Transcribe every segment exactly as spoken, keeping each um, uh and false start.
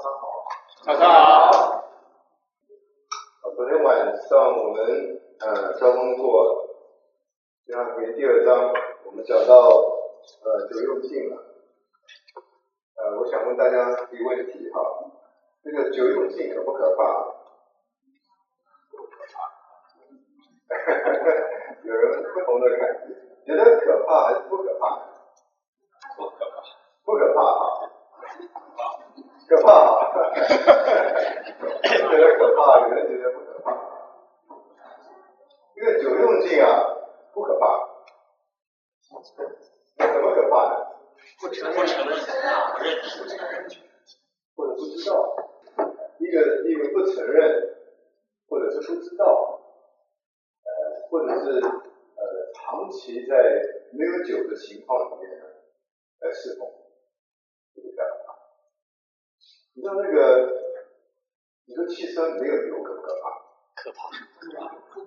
早上好。 昨天晚上我们呃交通过这样篇第二章，我们讲到呃九用镜了。呃，我想问大家一个问题哈，这个九用镜可不可怕？有人不同的感觉，觉得可怕还是不可怕？ 不可怕。 不可怕哈。可怕，有人觉得可怕，有人觉得不可怕。这个九用镜啊，不可怕。怎么可怕呢？ 不承认，不承认，不认识， 或者不知道。一个一个不承认，或者是不知道，呃，或者是呃长期在没有酒的情况里面呢，来侍奉，这个叫可怕。你知道那个，你说汽车没有油可不可怕？ 可怕。 不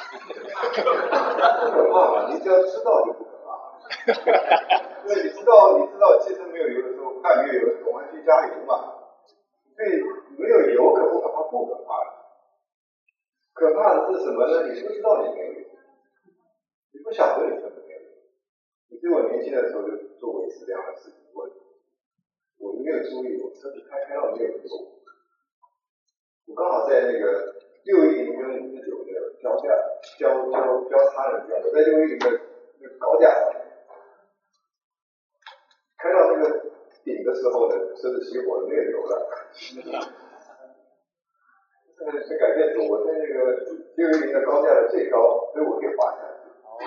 可怕嘛，你只要知道就不可怕。因为你知道，你知道汽车没有油的时候，看没有油的时候，我们去加油嘛。所以没有油可不可怕？不可怕的。可怕的是什么呢？你不知道你没有油，你不晓得你车子没有油。你对我年轻的时候就做过一次这样的事情，我我没有注意，我车子开开到没有油。我刚好在那个六一零跟五十九的交架交交交叉的地方，我在六一零的那个高架上面，开到那个顶的时候呢，车子熄火了，没有油了。这个是改变我在那个六一零的高架的最高，所以我可以滑下去。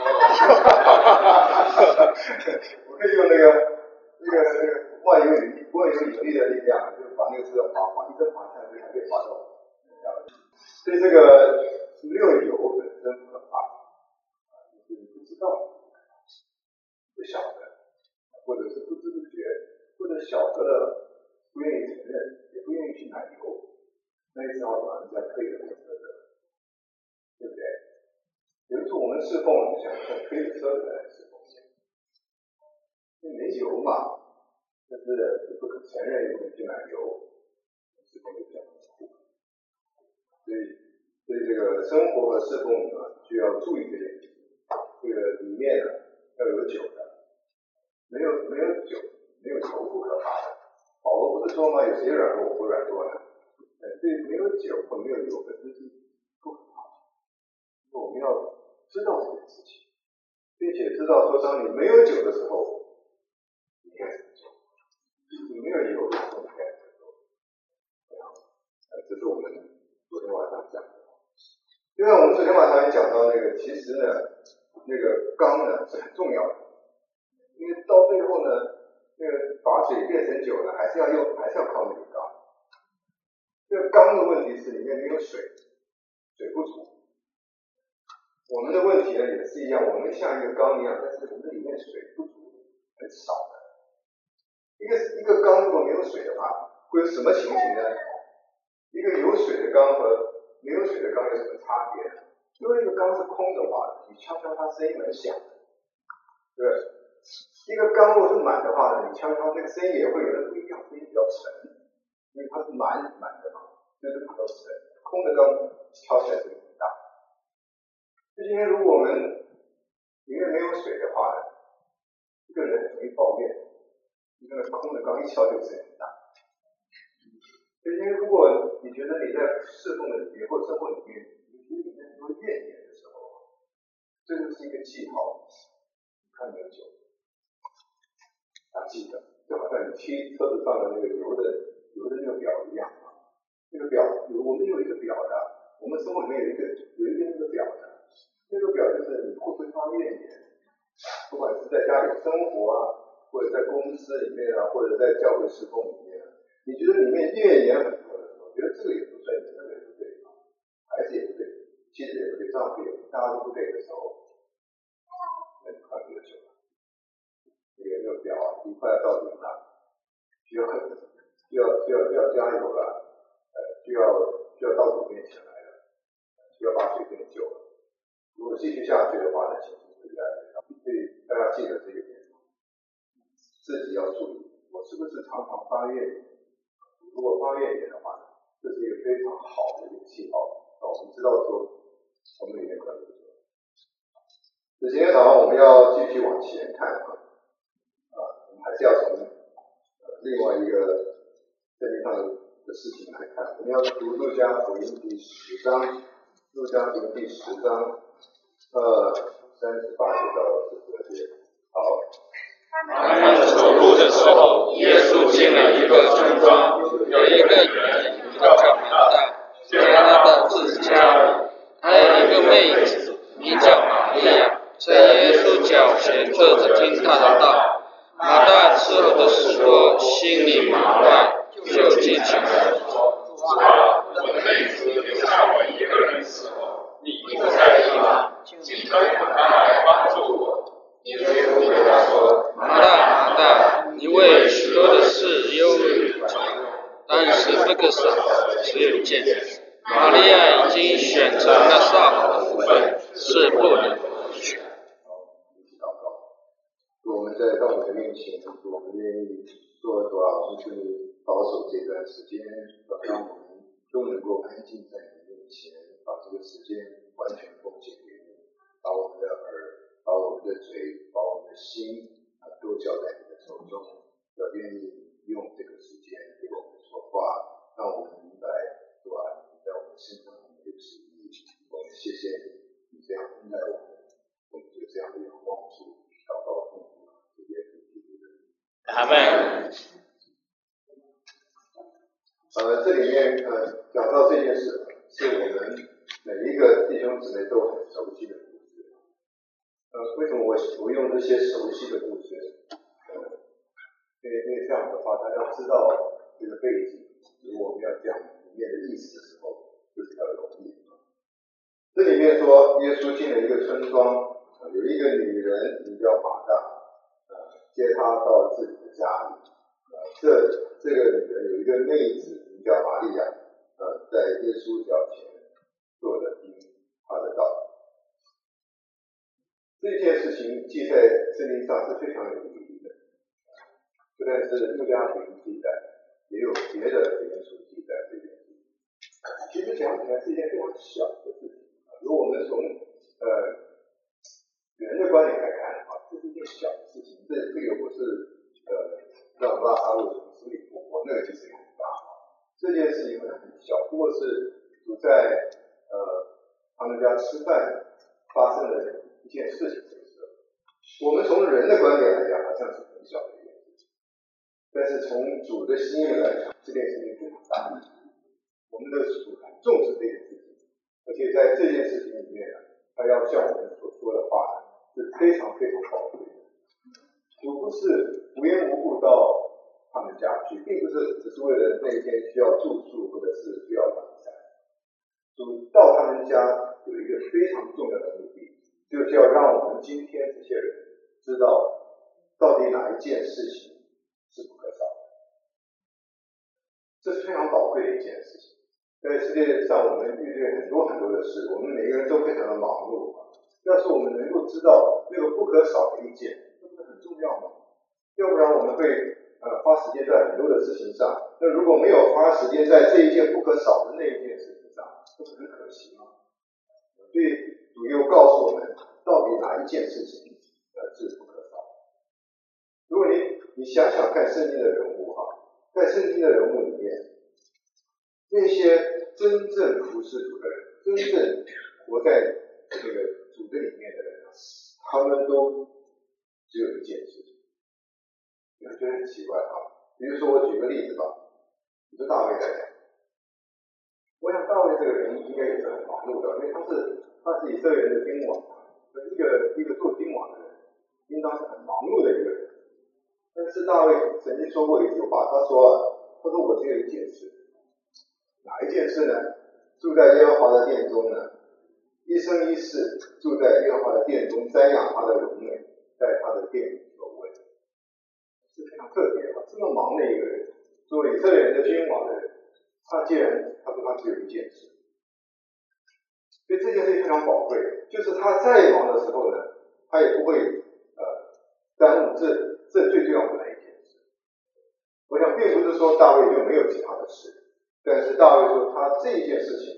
我可以用那个那个那个万有引力万有引力的力量，就把那个车滑滑一直滑下去，还可以滑到。所以这个没有油本身不可怕，就是你不知道、不晓得，或者是不知不觉，或者晓得了不愿意承认，也不愿意去买油，那一只好把人家推着这个车子，对不对？有的时候我们侍奉就想像推着车子来侍奉，因为没油嘛，但是不可承认，也不能去买油，侍奉就比较辛苦。所以，所以这个生活和侍奉呢，需要注意这件事情。这个里面呢，要有酒的，没有没有酒，没有油不可怕的。保罗不是说吗？有谁软弱，我不软弱呢？呃，对，没有酒或没有油本身是不可怕的。我们要知道这件事情，并且知道说，当你没有酒的时候，你应该怎么做；你没有油的时候，你应该怎么做。呃，这是我们昨天晚上讲的。另外，我们昨天晚上也讲到那个，其实呢，那个缸呢是很重要的，因为到最后呢，那个把水变成酒呢，还是要用，还是要靠那个缸。这个缸的问题是里面没有水，水不足。我们的问题呢也是一样，我们像一个缸一样，但是我们里面水不足，很少的。一个一个缸如果没有水的话，会有什么情形呢？一个有水的缸和没有水的缸有什么差别呢？因为一个缸是空的话，你敲敲它声音很响，对不对？一个缸如果是满的话呢，你敲敲那个声音也会有的不一样，声音比较沉，因为它是满满的嘛，所以就比较沉。空的缸敲起来声音很大。就今天如果我们里面没有水的话呢，一个人很容易抱怨，一个空的缸一敲就声音很大。所以如果你觉得你在侍奉的里面或生活里面，你觉得里面很多怨言的时候，这就是一个记号，看没有酒。啊，记得，就好像你贴车子上的那个油的油的那个表一样啊。那个表，我们有一个表的，我们生活里面有一个有一个那个表的，那个表就是你会不会发怨言，不管是在家里生活啊，或者在公司里面啊，或者在教会侍奉里面啊，你觉得里面怨言很多的时候，觉得这个也不对，那个也不对，孩子也不对，妻子也不对，丈夫也不对，大家都不对的时候，那就快没有酒了。这个那个表啊，你快要到顶了，需要需要需要需要加油了，呃，需要需要到主面前来了，需要把水变酒了。如果继续下去的话呢，情形会越来越糟。所以大家记得这一点，自己要注意，我是不是常常发怨言？如果发怨知道说我们里面可能。所以今天早上我们要继续往前看啊，啊，我们还是要从呃另外一个圣经上的事情来看。我们要读路加福音第十章，路加福音第十章，呃，三十八节到四十二节。好。 他们走路的时候，耶稣进了一个村庄，有一个人名叫马大，在他的自家里，还有一个妹子名叫玛利亚，在耶稣脚前坐着听他的道。马大伺候的使多，心里忙乱，就进去了。 主啊，我的妹子留下我一个人伺候，你不在意吗？请吩咐他来帮助我。耶稣对他说： 马大，马大，你为许多的事忧虑烦忧，但是不可少的只有一件。玛利亚已经选择那上好的福分，是不能夺去。 我们在到你的面前，我们愿意说主啊，我们求你保守这段时间，让我们都能够安静在你面前，把这个时间完全奉献给你，把我们的耳，把我们的嘴，把我们的心啊，都交在你的手中。要愿意用这个时间给我们说话，让我们明白主啊，你在我们身上有旨意。我们谢谢你，你这样恩待我们，我们就这样的仰望主，祷告奉主耶稣基督的名。 阿门。 呃，这里面呃讲到这件事，是我们每一个弟兄姊妹都很熟悉的故事。呃，为什么我我用这些熟悉的故事？呃，因为因为这样的话，大家知道这个背景，如果我们要讲里面的意思的时候，就比较容易。这里面说，耶稣进了一个村庄，呃、有一个女人名叫马大，呃，接他到自己的家里。呃，这这个女人有一个妹子名叫玛利亚，呃，在耶稣脚前坐着听他的道。这件事情记在圣经上是非常有意义的，不但是路加福音记载，也有别的福音书记载这件事情。其实讲起来是一件非常小的事情。如果我们从呃人的观点来看啊，这是一件小的事情，这这个不是呃让拉撒路从死里复活，那个其实很大。这件事情可能很小，不过是主在呃他们家吃饭发生的一件事情。我们从人的观点来讲，好像是很小的一件事情，但是从主的心意来讲，这件事情非常大。我们的主很重视这件事情，而且在这件事情里面呢，他要向我们所说的话是非常非常宝贵的。主不是无缘无故到他们家去，并不是只是为了那一天需要住宿或者是需要晚餐。主到他们家有一个非常重要的目的，就是要让我们今天这些人知道到底哪一件事情是不可少的。这是非常宝贵的一件事情。在世界上我们遇见很多很多的事，我们每个人都非常的忙碌。要是我们能够知道那个不可少的一件，这不是很重要吗？要不然我们会呃花时间在很多的事情上，那如果没有花时间在这一件不可少的那一件事情上，不是很可惜吗？所以主又告诉我们，到底哪一件事情呃是不可少的。如果你你想想看圣经的人物哈，在圣经的人物里面，那些真正服侍主的人，真正活在这个主的里面的人，他们都只有一件事情。你会觉得很奇怪啊。比如说我举个例子吧，比如大卫来讲，我想大卫这个人应该也是很忙碌的，因为他是他是以色列人的君王，一个一个做君王的人，应当是很忙碌的一个人。但是大卫曾经说过一句话，他说啊，他说我只有一件事，哪一件事呢？住在耶和华的殿中呢，一生一世住在耶和华的殿中，瞻仰他的荣美，在他的殿里守卫，是非常特别的。这么忙的一个人，作为以色列人的君王的人，他既然他说他只有一件事，所以这件事非常宝贵，就是他再忙的时候呢，他也不会呃耽误这这最重要的那一件事。我想并不是说大卫就没有其他的事，但是大卫说他这一件事情呢，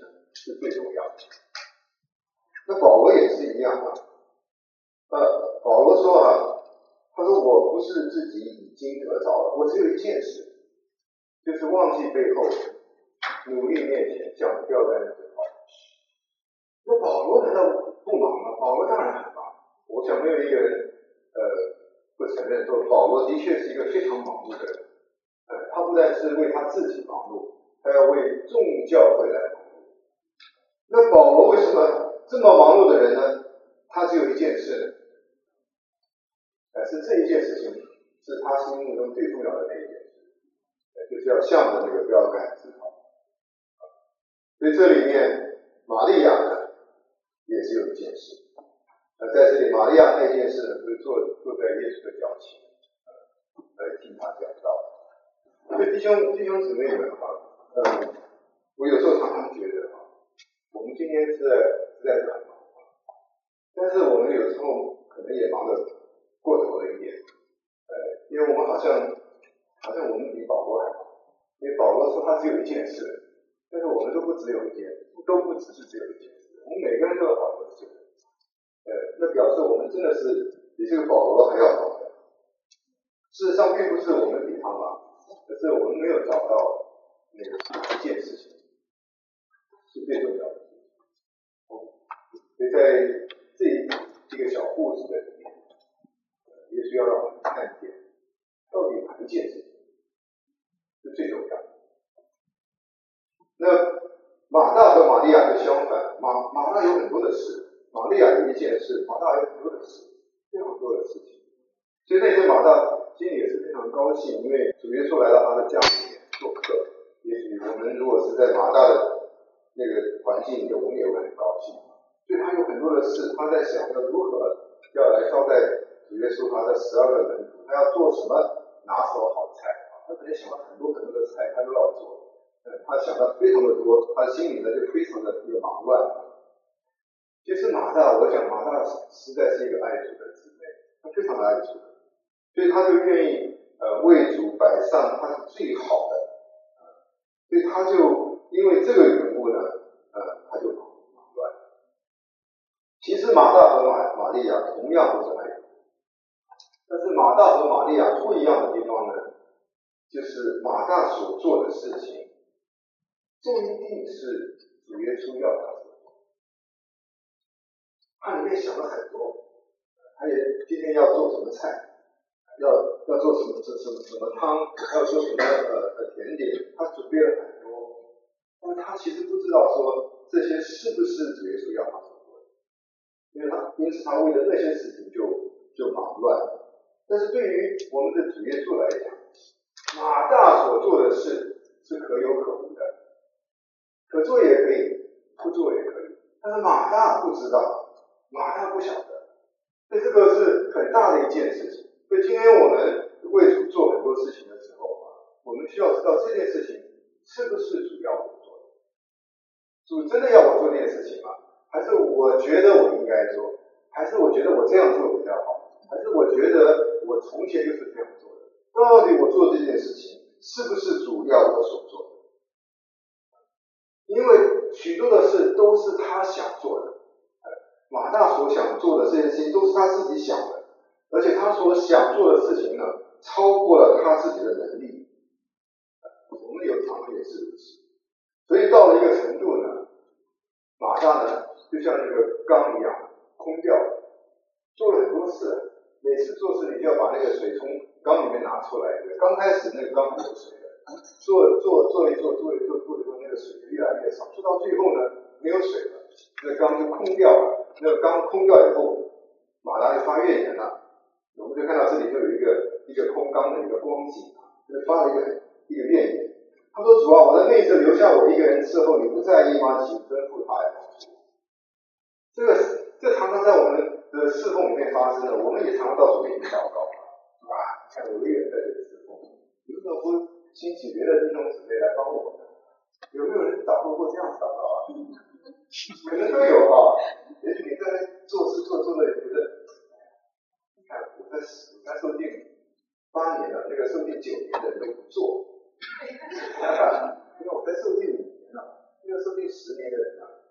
是最重要的。那保罗也是一样啊，呃，保罗说啊，他说我不是自己已经得着了，我只有一件事，就是忘记背后，努力面前，向标杆直跑。那保罗难道不忙吗？保罗当然很忙，我想没有一个人呃不承认说保罗的确是一个非常忙碌的人。呃，他不但是为他自己忙碌，他要为众教会来忙碌。那保罗为什么这么忙碌的人呢？他只有一件事，呃，是这一件事情是他心目中最重要的那一件事，呃，就是要向着那个标杆直跑。所以这里面玛利亚呢也是有一件事，呃，在这里玛利亚那件事呢，就是坐坐在耶稣的脚前，呃，来听他讲道。所以弟兄弟兄姊妹们哈，呃，我有时候常常觉得哈，我们今天实在实在是很忙，但是我们有时候可能也忙得过头了一点，呃，因为我们好像好像我们比保罗还忙，因为保罗说他只有一件事，但是我们都不只有一件，都不只是只有一件事，我们每个人都有好多事，呃，那表示我们真的是比这个保罗还要忙的。事实上，并不是我们比他忙。可是我们没有找到那个一件事情是最重要的事情，所以在这一个小故事的里面，也许要让我们看见到底哪一件事情是最重要的。那马大和玛利亚就相反，马马大有很多的事，玛利亚有一件事，马大有很多的事，非常多的事情。所以那天马大心里也是非常高兴，因为主耶稣来到他的家里面做客。也许我们如果是在马大的那个环境里，我们也会很高兴。所以他有很多的事，他在想要如何要来招待主耶稣他的十二个门徒，他要做什么拿手好菜。他可能想到很多很多的菜，他都要做。呃，他想到非常的多，他心里呢就非常的一个忙乱。其实马大，我想马大实在是一个爱主的姊妹，他非常的爱主。所以他就愿意呃为主摆上他是最好的，呃，所以他就因为这个缘故呢，呃，他就忙乱。其实马大和玛玛利亚同样都是爱主，但是马大和玛利亚不一样的地方呢，就是马大所做的事情，不一定是主耶稣要他做的。他里面想了很多，他也今天要做什么菜。要要做什么什么什么汤，还有做什么呃呃甜点，他准备了很多，但是他其实不知道说这些是不是主耶稣要他所做的，因为他因此他为了那些事情就就忙乱了。但是对于我们的主耶稣来讲，马大所做的事是可有可无的，可做也可以，不做也可以，但是马大不知道，马大不晓得，所以这个是很大的一件事情。所以今天我们为主做很多事情的时候啊，我们需要知道这件事情是不是主要我做的。主真的要我做这件事情吗？还是我觉得我应该做？还是我觉得我这样做比较好？还是我觉得我从前就是这样做的？到底我做这件事情是不是主要我所做的？因为许多的事都是他想做的，马大所想做的这些事情都是他自己想的。而且他所想做的事情呢，超过了他自己的能力。我们有常常也是如此。所以到了一个程度呢，马大呢就像那个缸一样空掉了，做了很多事，每次做事你就要把那个水从缸里面拿出来。刚开始那个缸没有水的，做做做一做做一做做一做，那个水就越来越少，做到最后呢没有水了，那个缸就空掉了。那个缸空掉以后，马大就发怨言了。我们就看到这里就有一个一个空缸的一个光景，就发了一个一个怨言。他说：“主啊，我的妹子留下我一个人伺候，你不在意吗？请吩咐他来帮助。”这个这常常在我们的侍奉里面发生的，我们也常常到主面前祷告，啊，看我一个人在这里侍奉，你为什么不兴起别的弟兄姊妹来帮我呢？有没有人祷告过这样子祷告啊？可能都有啊。也许你在那做事做做的也觉得。看我在我在受定八年了，那个受定九年的人都不做，因为我在受定五年了，那个受定十年的人呢，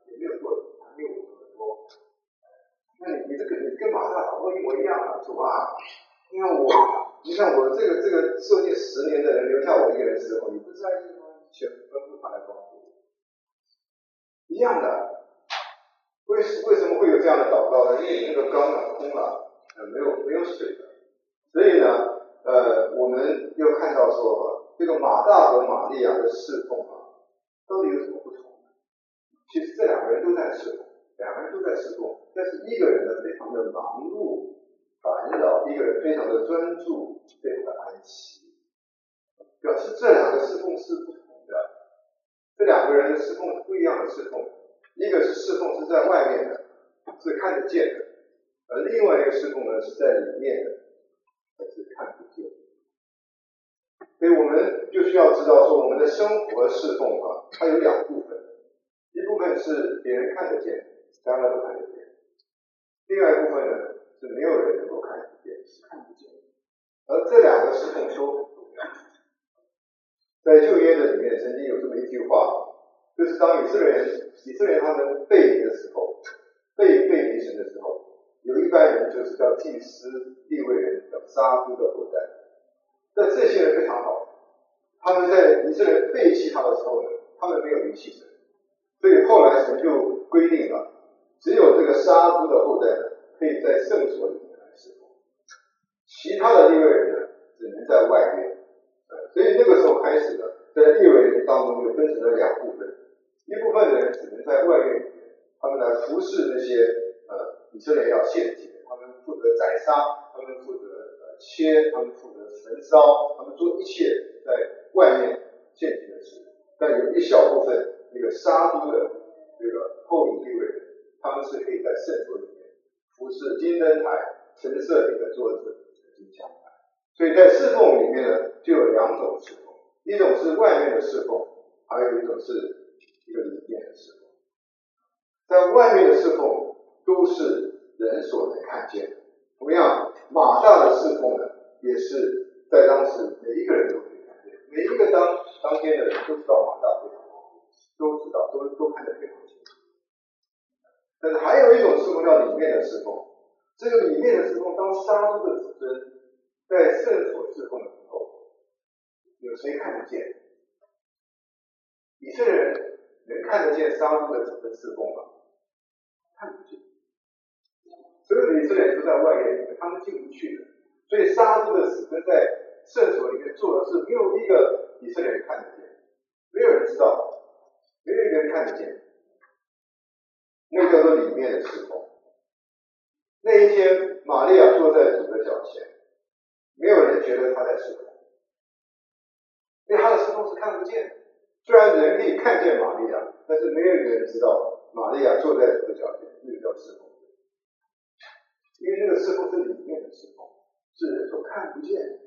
像我这个这个受尽十年的人留下我一个人侍奉，你不在意吗？全吩咐他来帮助，一样的。为为什么会有这样的祷告呢？因为你那个缸啊空了，呃，没有没有水了。所以呢，呃，我们又看到说，这个马大和玛利亚的侍奉啊，到底有什么不同呢？其实这两个人都在侍奉，两个人都在侍奉，但是一个人呢非常的忙碌烦恼，一个人非常的专注，非常的安息，表示这两个侍奉是不同的。这两个人的侍奉是不一样的侍奉，一个是侍奉是在外面的，是看得见的，而另外一个侍奉呢是在里面的，是看不见。所以我们就需要知道说，我们的生活侍奉啊，它有两部分，一部分是别人看得见，大家都看得见；另外一部分呢是没有人能够看得见，是看不见。而这两个侍奉都很重要。在旧约的里面，曾经有这么一句话，就是当以色列人以色列人他们背离的时候，背背离神的时候，有一般人就是叫祭司、利未人，叫撒督的后代。但这些人非常好，他们在以色列人背弃他的时候呢，他们没有离弃神，所以后来神就规定了，只有这个撒督的后代呢，可以在圣所里面来侍奉，其他的利未人呢，只能在外面。所以那个时候开始呢，在利未人当中就分成了两部分，一部分人只能在外院里面，他们来服侍那些呃以色列要献祭，他们负责宰杀，他们负责呃切，他们负责焚烧，他们做一切在外面献祭的事。但有一小部分那个撒督的这个后裔利未人，他们是可以在圣所里面服侍金灯台、陈设里的桌子、金香台。所以在侍奉里面呢，就有两种侍奉，一种是外面的侍奉，还有一种是一个里面的侍奉。在外面的侍奉都是人所能看见的，同样马大的侍奉呢，也是在当时每一个人都可以看见，每一个当当天的人都知道马大非常忙，都知道，都都看得非常清楚。但是还有一种侍奉叫里面的侍奉，这个里面的侍奉，当撒督的子孙在圣所侍奉的时候，有谁看得见？以色列人能看得见撒督的子孙侍奉吗？看不见。所有的以色列人都在外院里面，他们进不去的。所以撒督的子孙在圣所里面做的事，没有一个以色列人看得见，没有人知道，没有一个人看得见。那个叫做里面的侍奉。那一天，玛利亚坐在主的脚前，没有人觉得他在侍奉，因为他的侍奉是看不见的。虽然人可以看见玛利亚，但是没有人知道玛利亚坐在主的脚前，那个叫侍奉。因为那个侍奉是里面的侍奉，是人所看不见的。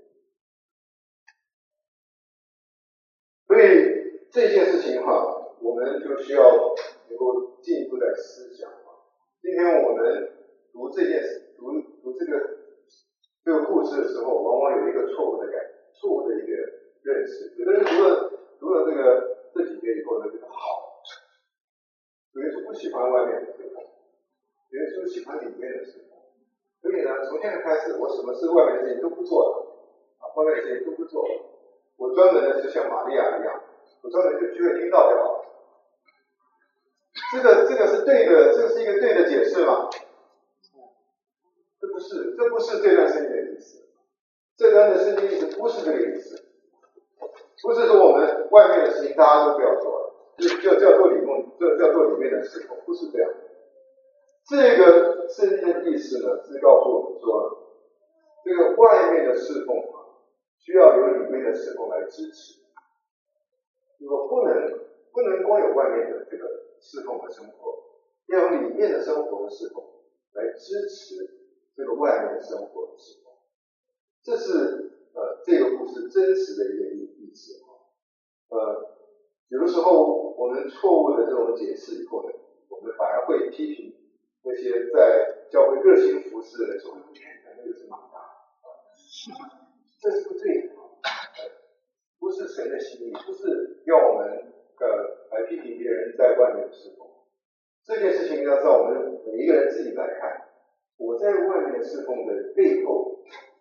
所以这件事情哈，我们就需要能够进一步的思想。今天我们读这件事，读读这个这个故事的时候，往往有一个错误的感，错误的一个认识。有的人读了读了这个这几节以后呢，觉得好，有人说不喜欢外面的侍奉，有人说喜欢里面的侍奉。所以呢，从现在开始，我什么事外面的事情都不做了，啊，外面的事情都不做了。我专门的是像玛利亚一样，我专门就聚会听到就好了。这个这个是对的，这个是一个对的解释吗？这不是，这不是这段圣经的意思。这段的圣经意思不是这个意思，不是说我们外面的事情大家都不要做了，就就叫做里面，就叫做里面的侍奉，不是这样。这个圣经的意思呢，是告诉我们说，这个外面的侍奉需要有里面的侍奉来支持。如果不能不能光有外面的这个侍奉和生活，要有里面的生活和侍奉来支持这个外面的生活和侍奉。这是呃这个故事真实的一个意思。呃，有的时候我们错误的这种解释以后呢，我们反而会批评那些在教会热心服侍的人说：“你看，那个是马大，这是不对的，不是神的心意，不是要我们呃来批评别人在外面的侍奉。这件事情要照我们每一个人自己来看，我在外面的侍奉的背后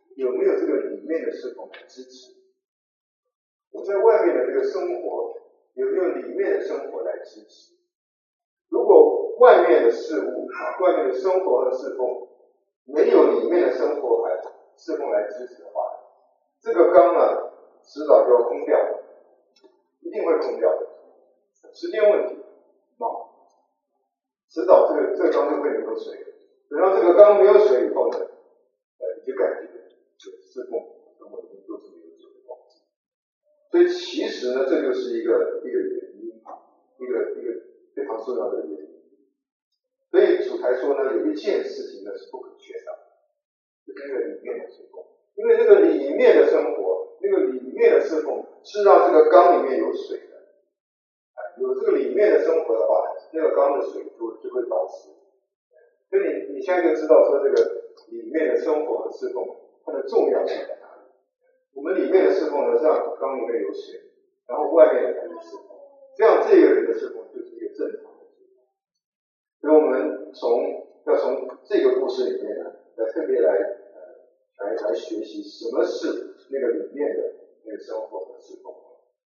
有没有这个里面的侍奉来支持？我在外面的这个生活有没有里面的生活来支持？如果外面的事物啊，外面的生活和侍奉没有里面的生活来侍奉来支持的话，这个缸呢，迟早就要空掉，一定会空掉的，时间问题啊，迟早这个这个缸就会没有水。等到这个缸没有水以后呢，呃，你就感觉就侍奉生活里面都是没有水的光景。所以其实呢，这就是一个一个原因啊，一个一个非常重要的原因。所以主才说呢，有一件事情呢是不可缺少的，就是那个里面的侍奉。因为那个里面的生活，那个里面的侍奉是让这个缸里面有水的。哎，有这个里面的生活的话，那个缸的水就就会保持。所以你你现在就知道说这个里面的生活和侍奉它的重要性在哪里。我们里面的侍奉呢，是让缸里面有水，然后外面的才是侍奉。这样这个人的侍奉就是一个正常的侍奉。所以我们从要从这个故事里面呢，来特别来呃来来学习什么是那个里面的那个生活和侍奉。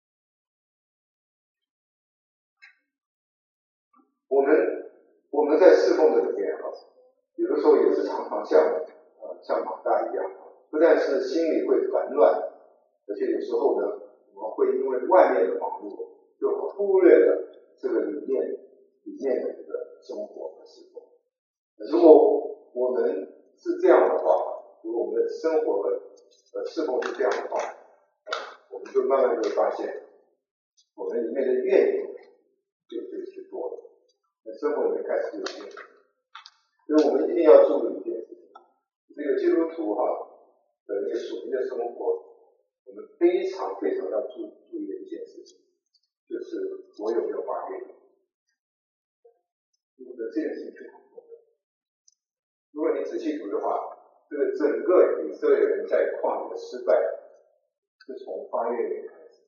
我们我们在侍奉的里面啊，有的时候也是常常像呃像马大一样，不但是心里会烦乱，而且有时候呢，我们会因为外面的忙碌，就忽略了这个里面里面的这个生活和侍奉。如果我们是这样的话，如果我们的生活和呃侍奉是这样的话，呃，我们就慢慢就会发现，我们里面的怨言就就就多了。生活里面开始有变，所以我们一定要注意一件事情，这个基督徒哈的那个属灵的生活，我们非常非常要注注意的一件事情，就是我有没有发愿。我觉得这件事情非常重要。如果你仔细读的话，这个整个以色列人在旷野的失败，是从发愿年开始，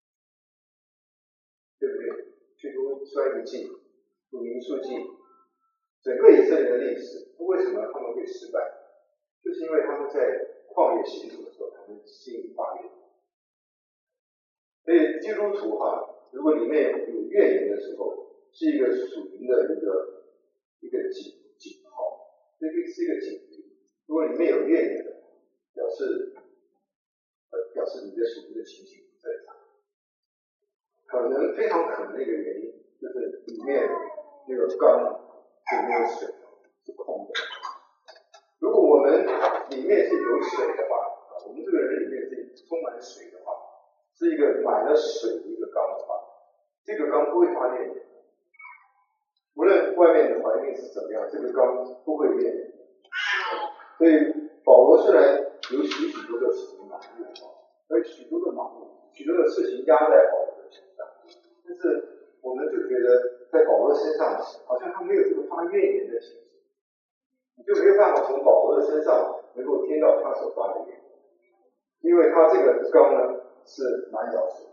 对不对？去读出埃及记。读民数记，整个以色列的历史，为什么他们会失败？就是因为他们在旷野行走的时候，他们心里发愿。所以基督徒哈，如果里面有怨言的时候，是一个属灵的一个一个警警号，这个是一个警铃。如果里面有怨言的，表示呃表示你的属灵的情形不正常，可能非常可能的一个原因就是里面那个缸就没有水，是空的。如果我们里面是有水的话，啊，我们这个人里面是充满水的话，是一个满了水的一个缸的话，这个缸不会发怨言。无论外面的环境是怎么样，这个缸不会怨言。所以保罗虽然有许许多多的事情忙碌，而许多的忙碌，许多的事情压在保罗的身上，但是我们就觉得在保罗身上好像他没有这个发怨言的情绪，你就没有办法从保罗的身上能够听到他所发的怨言，因为他这个缸呢是满了水。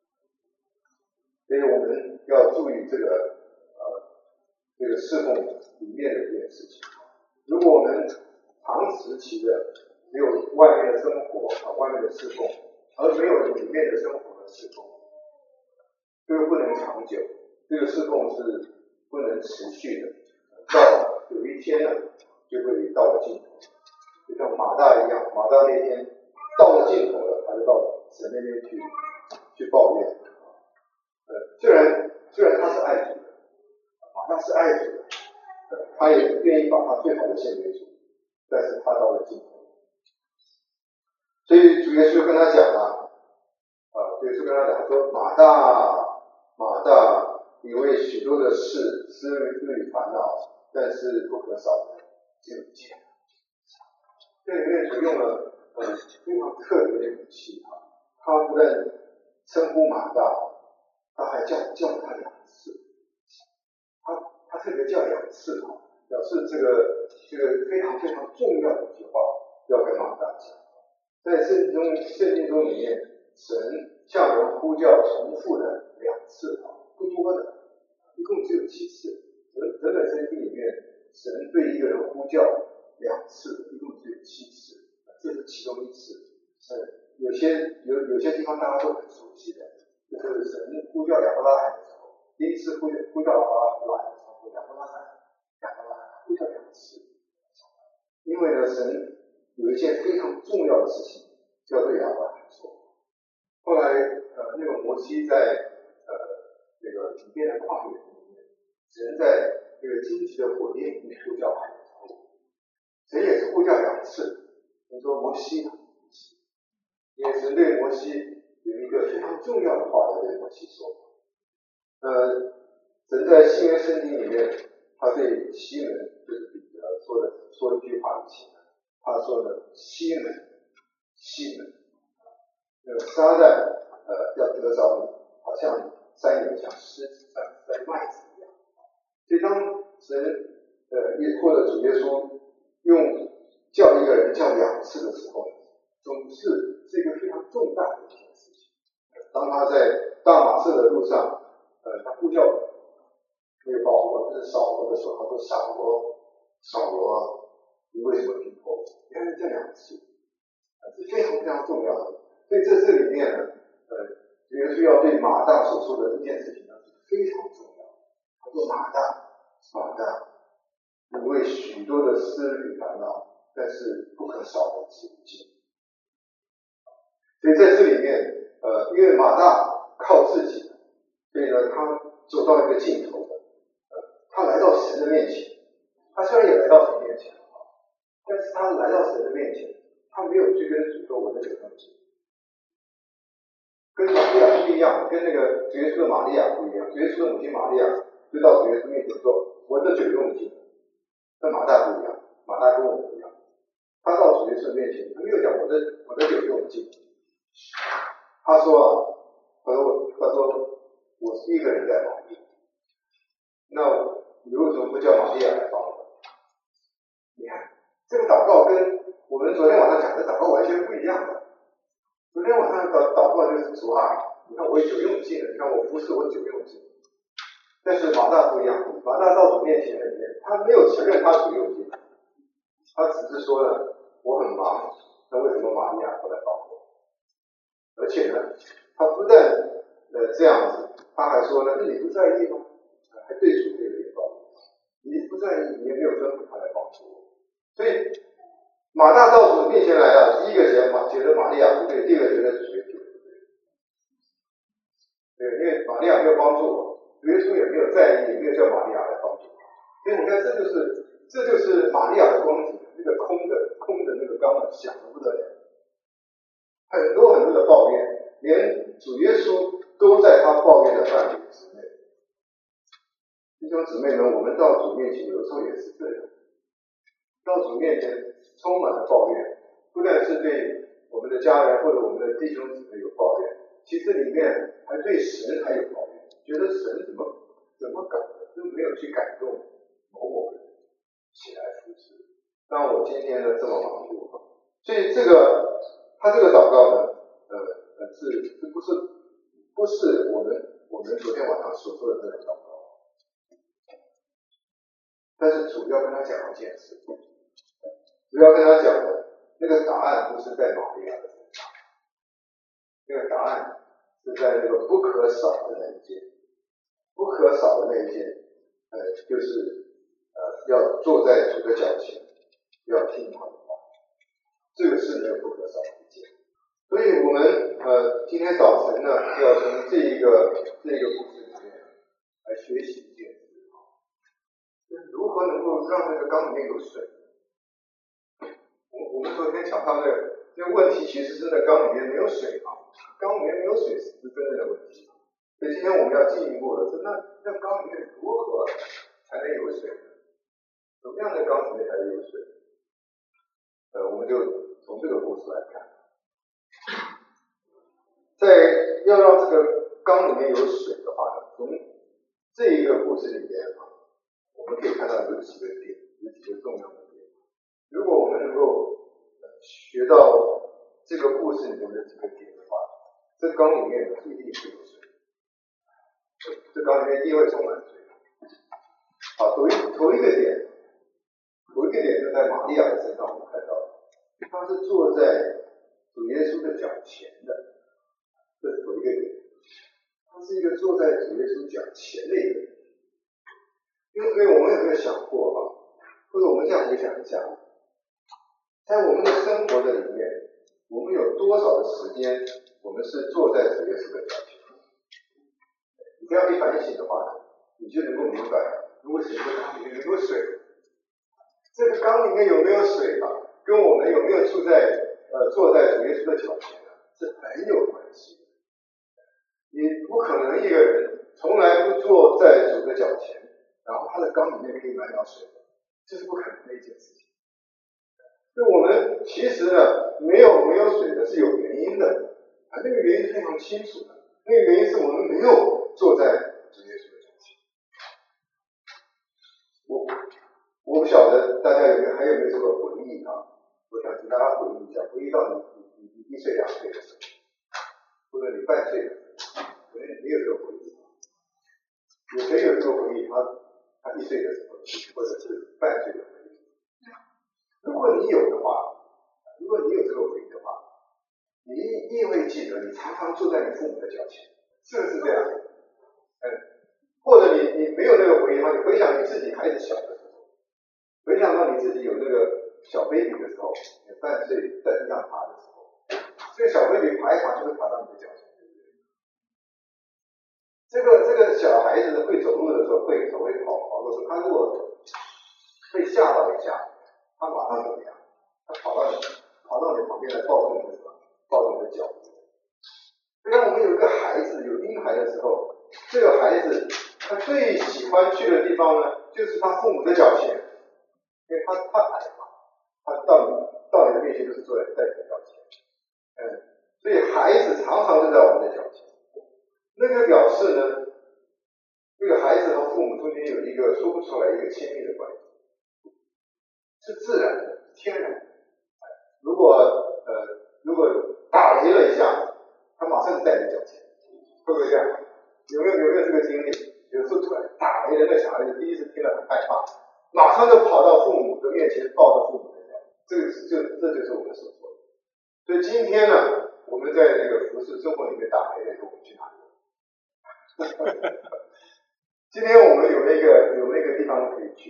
所以我们要注意这个呃这个侍奉里面的这件事情。如果我们长时期的只有外面的生活啊，外面的侍奉，而没有里面的生活和侍奉，这个不能长久，这个侍奉是不能持续的。到有一天呢，就会到了尽头，就像马大一样，马大那天到了尽头了，他就到神那边去去抱怨。呃，虽然虽然他是爱主的，马大是爱主的，呃，他也愿意把他最好的献给主，但是他到了尽头。所以主耶稣跟他讲啊，啊，主耶稣跟他讲说，马大，马大，你为许多的事思虑烦恼，但是不可少的只有一件。这里面主用了呃非常特别的语气啊，他不但称呼马大，他还叫叫他两次，他他特别叫两次啊，表示这个这个非常非常重要的一句话要跟马大讲。在圣经中，圣经中里面，神向人呼叫重复的两次啊，不多的，一共只有七次。整整本圣经里面，神对一个人呼叫两次，一共只有七次，这是其中有些地方大家都很熟悉的，就是神呼叫亚伯拉罕的时候，第一次呼叫呼叫亚伯拉罕的时候，亚伯拉罕，亚伯拉罕呼叫两次，因为呢，神有一件非常重要的事情要对亚伯拉罕说。后来，呃，那个摩西在呃这个底边的旷野里面，神在这个荆棘的火焰里面呼叫他的时候，神也是呼叫两次。你说摩西啊，因为神对摩西有一个非常重要的话要对摩西说。呃，神在新约圣经里面，他对西门就是彼得说的说一句话以前，他说呢，西门，西门，那个撒旦呃要得着你，好像塞牛像狮子上塞麦子一样。所以当神呃也或者主耶稣用叫一个人叫两次的时候，总是是一个非常重大的一件事情。当他在大马色的路上，呃，他呼叫那个保罗，就是扫罗的时候，他说：“扫罗，扫罗，你为什么逼迫我？”你看这两次，呃，是非常非常重要的。所以这这里面呢，呃，耶稣要对马大所说的一件事情呢，是非常重要的。他说：“马大，马大，你为许多的思虑烦恼，但是不可少的是无尽。”所以在这里面，呃，因为马大靠自己，所以呢，他走到一个尽头的，呃，他来到神的面前，他虽然也来到神面前，但是他来到神的面前，他没有去跟主说我的酒用尽，跟玛利亚不一样，跟那个主耶稣的玛利亚不一样，主耶稣的母亲玛利亚就到主耶稣面前说我的酒用尽，跟马大不一样，马大跟我不一样，他到主耶稣面前，他没有讲我的我的酒用尽。他说啊，他说他说我是一个人在忙，那你为什么不叫玛利亚来帮我？你看这个祷告跟我们昨天晚上讲的祷告完全不一样的。昨天晚上的祷告就是主啊，你看我酒用尽了，你看我服侍我酒用尽了。但是马大不一样，马大到主面前里面，他没有承认他酒用尽，他只是说了我很忙，那为什么玛利亚不来帮我？而且呢，他不但呃这样子，他还说呢，那你不在意吗？还对主有点抱怨，你不在意，你也没有吩咐他来帮助我。所以马大到主面前来了，第一个觉得觉得玛利亚不对，第二个觉得主耶稣不对。对，因为玛利亚没有帮助我，主耶稣也没有在意，也没有叫玛利亚来帮助我。所以你看，这就是这就是玛利亚的光景，那个空的空的那个缸呢，响得不得了。很多很多的抱怨，连主耶稣都在他抱怨的范围之内。弟兄姊妹们，我们到主面前有的时候也是这样，到主面前充满了抱怨，不但是对我们的家人或者我们的弟兄姊妹有抱怨，其实里面还对神还有抱怨，觉得神怎么怎么搞的，就没有去感动某某人起来服侍，让我今天呢这么忙碌。所以这个他这个祷告呢，呃呃是是不是不是我们我们昨天晚上所说的那个祷告？但是主要跟他讲一件事，主要跟他讲的那个答案不是在玛利亚的身上，那个答案是在那个不可少的那一件，不可少的那一件，呃，就是呃要坐在主的脚前，要听他的话，这个是没有不可少的一件。所以我们呃今天早晨呢，要从这一个这一个故事里面来学习一件事。如何能够让那个缸里面有水？我我们昨天讲到那个那个问题，其实是那缸里面没有水嘛，缸里面没有水是真正的问题。所以今天我们要进一步的是，那那缸里面如何才能有水呢？什么样的缸里面才能有水？呃，我们就从这个故事来看，在要让这个缸里面有水的话呢，从这一个故事里面啊，我们可以看到有几个点，有几个重要的点。如果我们能够学到这个故事里面的几个点的话，这缸里面一定是有水，这缸里面一定会充满水。好，头一头一个点，头一个点就在玛利亚的身上，我们看到，她是坐在主耶稣的脚前的， 这是头一个点。他是一个坐在主耶稣脚前的一个人。因为我们有没有想过啊？或者我们这样回想一下，在我们的生活的里面，我们有多少的时间，我们是坐在主耶稣的脚前？你这样一反省的话呢，你就能够明白，如果是一个缸里面有没有水，这个缸里面有没有水啊，跟我们有没有住在呃坐在主耶稣的脚前呢，是很有关系的。你不可能一个人从来不坐在主的脚前，然后他的缸里面可以满了水，这是不可能的一件事情。所以我们其实呢，没有没有水的是有原因的，啊，那个原因是非常清楚的。那个原因是我们没有坐在主耶稣的脚前。我我不晓得大家有没有还有没有这个回忆啊？我想请大家回忆一下，回忆到你你你一岁两岁的时候，或者你半岁的时候，可能你没有这个回忆。有谁有这个回忆？他他一岁的时候，或者是半岁的回忆。如果你有的话，如果你有这个回忆的话，你一定会记得你常常坐在你父母的脚前，是不是这样？嗯，或者你你没有那个回忆的话，你回想你自己孩子小的时候，回想到你自己有那个小 baby 的时候，你半岁在地上爬的时候，这个小 baby 爬一爬就会爬到你的脚前。这个这个小孩子会走路的时候，会走会跑跑的时候，他如果被吓到一下，他马上怎么样？他跑到你跑到你旁边来抱住你的什么？抱住你的脚。就像我们有一个孩子有婴孩的时候，这个孩子他最喜欢去的地方呢，就是他父母的脚前，因为他他矮嘛，他到你到你的面前就是坐在在你的脚前，嗯，所以孩子常常就在我们的脚前。那个表示呢，这个孩子和父母中间有一个说不出来一个亲密的关系，是自然的、天然的。如果呃如果打雷了一下，他马上就在你脚前，会不会这样？有没有有没有这个经历？有时候突然打雷的那小孩子第一次听了很害怕，马上就跑到父母的面前，抱着父母的脚，这个是就这就是我们所说的。所以今天呢，我们在这个服事生活里面打雷的时候，我们去哪里？今天我们有那个有那个地方可以去，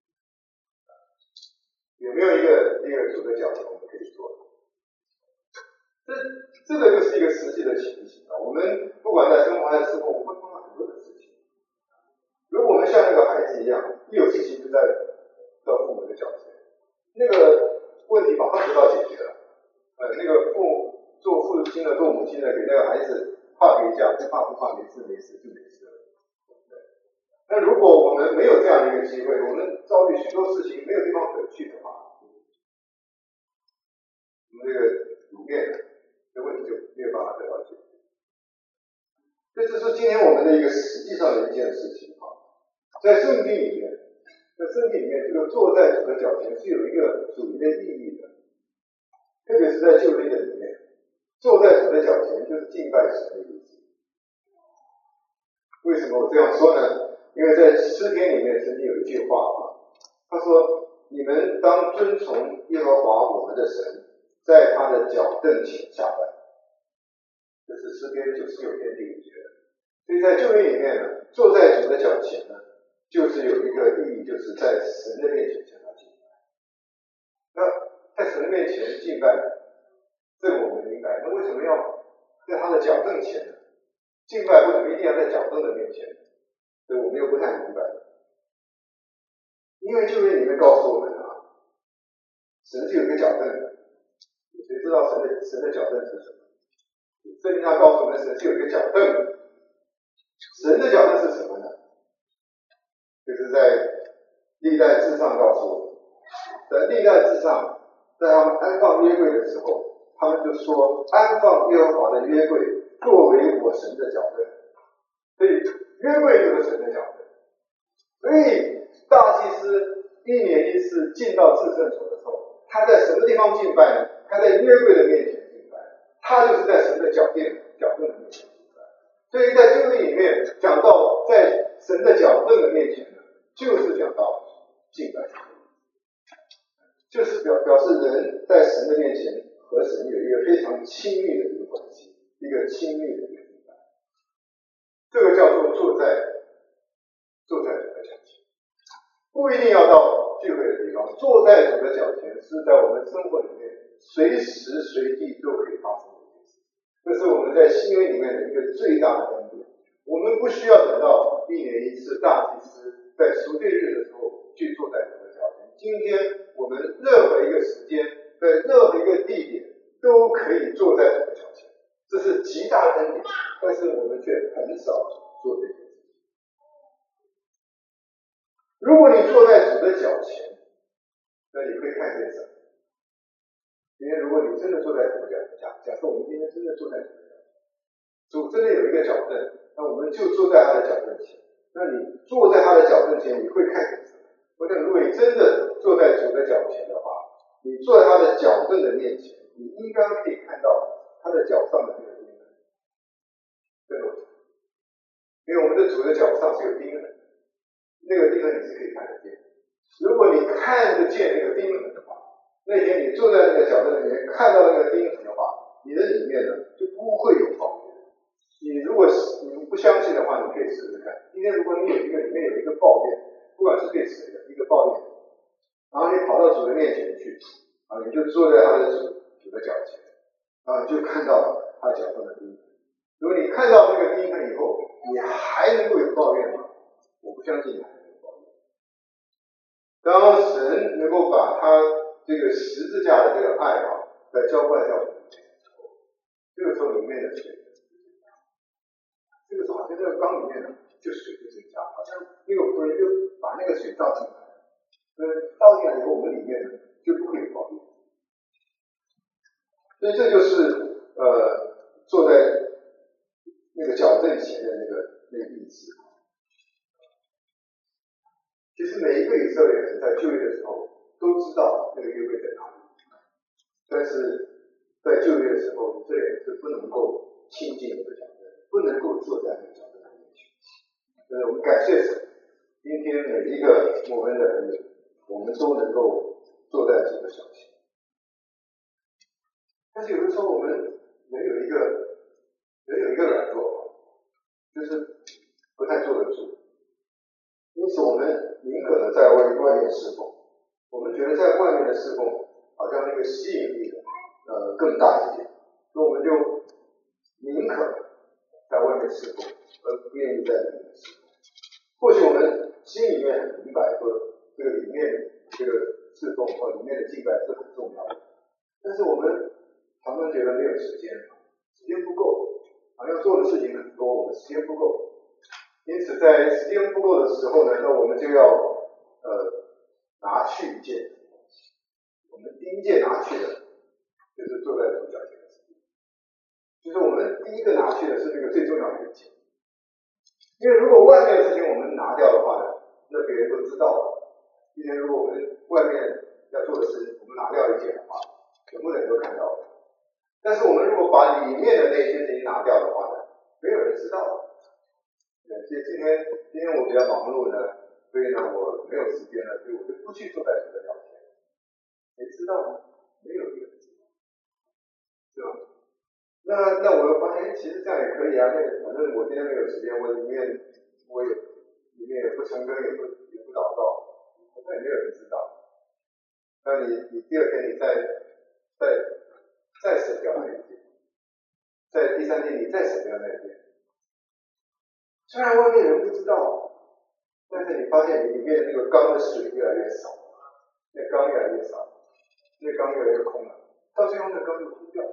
有没有一个一个主的脚前我们可以做？这这个就是一个实际的情形啊。我们不管在生活还是生活，我们会碰到很多的事情。如果我们像那个孩子一样，一有事情就在到父母的脚前，那个问题马上得到解决了。呃，那个父做父亲的做母亲的给那个孩子怕给一下，不怕不怕，没事没事就没事了。那如果我们没有这样的一个机会，我们遭遇许多事情没有地方可去的话，我们这个里面的问题就没有办法得到解决。这就是今天我们的一个实际上的一件事情啊。在圣经里面，在圣经里面，这个坐在主的脚前是有一个属灵的意义的，特别是在旧约的里面，坐在主的脚前就是敬拜神的意思。为什么我这样说呢？因为在诗篇里面曾经有一句话啊，他说：“你们当遵从耶和华我们的神，在他的脚凳前下拜。”这是诗篇九十九篇第五节的。所以在旧约里面呢，坐在主的脚前呢，就是有一个意义，就是在神的面前向他敬拜。那在神的面前敬拜，这个我们明白。那为什么要在他的脚凳前呢？敬拜为什么一定要在脚凳的面前？所以我们又不太明白。因为旧约里面告诉我们啊，神是有一个脚凳的。谁知道神的神的脚凳是什么？圣经上告诉我们，神是有一个脚凳的。神的脚凳是什么呢？就是在历代志上告诉我们，在历代志上，在他们安放约柜的时候，他们就说安放耶和华的约柜作为我神的脚凳。所以约柜就是神的脚凳。所以大祭司一年一次进到至圣所的时候，他在什么地方敬拜呢？他在约柜的面前敬拜，他就是在神的脚垫脚凳的面前敬拜。所以在旧约里面讲到在神的脚凳的面前呢，就是讲到敬拜，就是表表示人在神的面前和神有一个非常亲密的一个关系。 一个亲密的一个地方。这个叫做坐在坐在主的脚前，不一定要到聚会的地方，坐在主的脚前是在我们生活里面随时随地都可以发生的一件事。这是我们在新约里面的一个最大的恩典。我们不需要等到一年一次大祭司在赎罪日的时候去坐在主的脚前。今天我们任何一个时间，在任何一个地点都可以坐在主的脚前，这是极大的恩典，但是我们却很少做这件事情。如果你坐在主的脚前，那你会看见什么？今天如果你真的坐在主的脚前，假设我们今天真的坐在主的脚前，主真的有一个脚凳，那我们就坐在他的脚凳前。那你坐在他的脚凳前，你会看见什么？我想，如果你真的坐在主的脚前的话，你坐在他的脚凳的面前，你应该可以看到他的脚上的那个钉痕，对吗？因为我们的主的脚上是有钉痕，那个钉痕你是可以看得见的。如果你看得见那个钉痕的话，那天你坐在那个脚凳里面看到那个钉痕的话，你的里面呢就不会有抱怨。你如果你不相信的话，你可以试试看。今天如果你有一个里面有一个抱怨，不管是对谁的一个抱怨，然后你跑到主的面前去，啊，你就坐在他的主主的脚前，啊，你就看到了他脚上的钉痕。如果你看到那个钉痕以后，你还能够有抱怨吗？我不相信你还能有抱怨。当神能够把他这个十字架的这个爱啊，来浇灌在我们里面的时候，这个时候里面的水，这个时候好像这个缸里面呢，就水就增加，好像那个仆人就把那个水倒进来了。呃，倒进来以后，我们里面呢就不会有抱怨。所以这就是呃坐在那个脚凳前的那个那个意思。其实每一个以色列人在就业的时候都知道那个约柜在哪里，但是在就业的时候，以色列人是不能够亲近那个脚凳，不能够坐在那个脚凳的面前。所以我们感谢神，今天每一个我们的人，我们都能够坐在主的脚前。但是有的时候我们人有一个人有一个软弱，就是不太坐得住。因此我们宁可呢在外外面侍奉，我们觉得在外面的侍奉好像那个吸引力呢呃更大一点，所以我们就宁可在外面侍奉，而不愿意在里面侍奉。或许我们心里面很明白说，这个里面这个侍奉和里面的敬拜是很重要的，但是我们常常觉得没有时间，时间不够，好像做的事情很多，我们时间不够。因此在时间不够的时候呢，那我们就要呃拿去一件东西。我们第一件拿去的就是坐在主脚前的事情，就是我们第一个拿去的是那个最重要的一件。因为如果外面的事情我们拿掉的话呢，那别人都知道了。今天如果我们外面要做的事情我们拿掉一件的话，全部人都看到了。但是我们如果把里面的那一件事情拿掉的话呢，没有人知道了。所以今天今天我比较忙碌呢，所以呢我没有时间了，所以我就不去坐在主的脚前。谁知道呢？没有一个人知道，是吧？那那我又发现，其实这样也可以啊。那反正我今天没有时间，我里面我也里面也不成根，也不也不祷告，好像也没有人知道。那你你第二天你再再再省掉那一件，在第三天你再省掉那一件。虽然外面人不知道，但是你发现你里面那个缸的水越来越少，那缸越来越少，那缸越来越空了，到最后那缸就空掉了。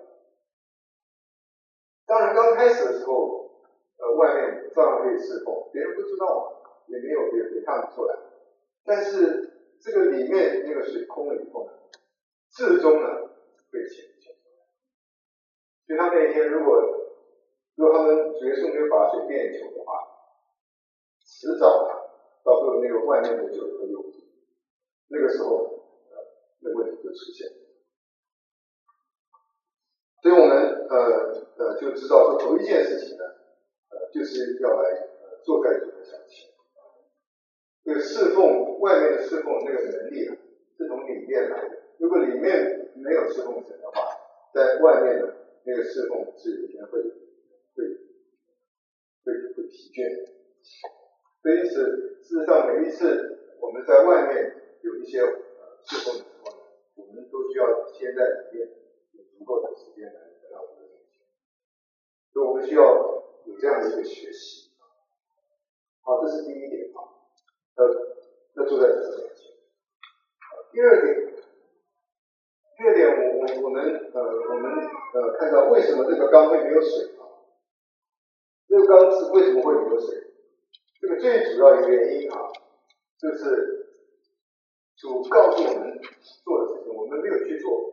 当然刚开始的时候，呃，外面照样可以侍奉，别人不知道嘛，也没有别别看不出来。但是这个里面那个水空了以后呢，至终呢会显现出来。所以他那一天如果如果他们主耶稣没有把水变酒的话，迟早到最后那个外面的酒会有，那个时候呃那个问题就出现了。所以我们呃呃就知道说头一件事情呢，呃就是要来呃坐在主的脚前。这个侍奉外面的侍奉那个能力呢，是从里面来的。如果里面没有侍奉神的话，在外面呢那个侍奉是有一天会会会会疲倦。所以因此，事实上每一次我们在外面有一些呃侍奉的时候呢，我们都需要先在里面有足够的时间来得到这个东西。所以我们需要有这样的一个学习。好，这是第一点啊。呃，那坐在神面前。第二点，第二点，我我我们呃我们呃看到为什么这个缸会没有水啊？这个缸是为什么会没有水？这个最主要的原因啊，就是主告诉我们做的事情，我们没有去做。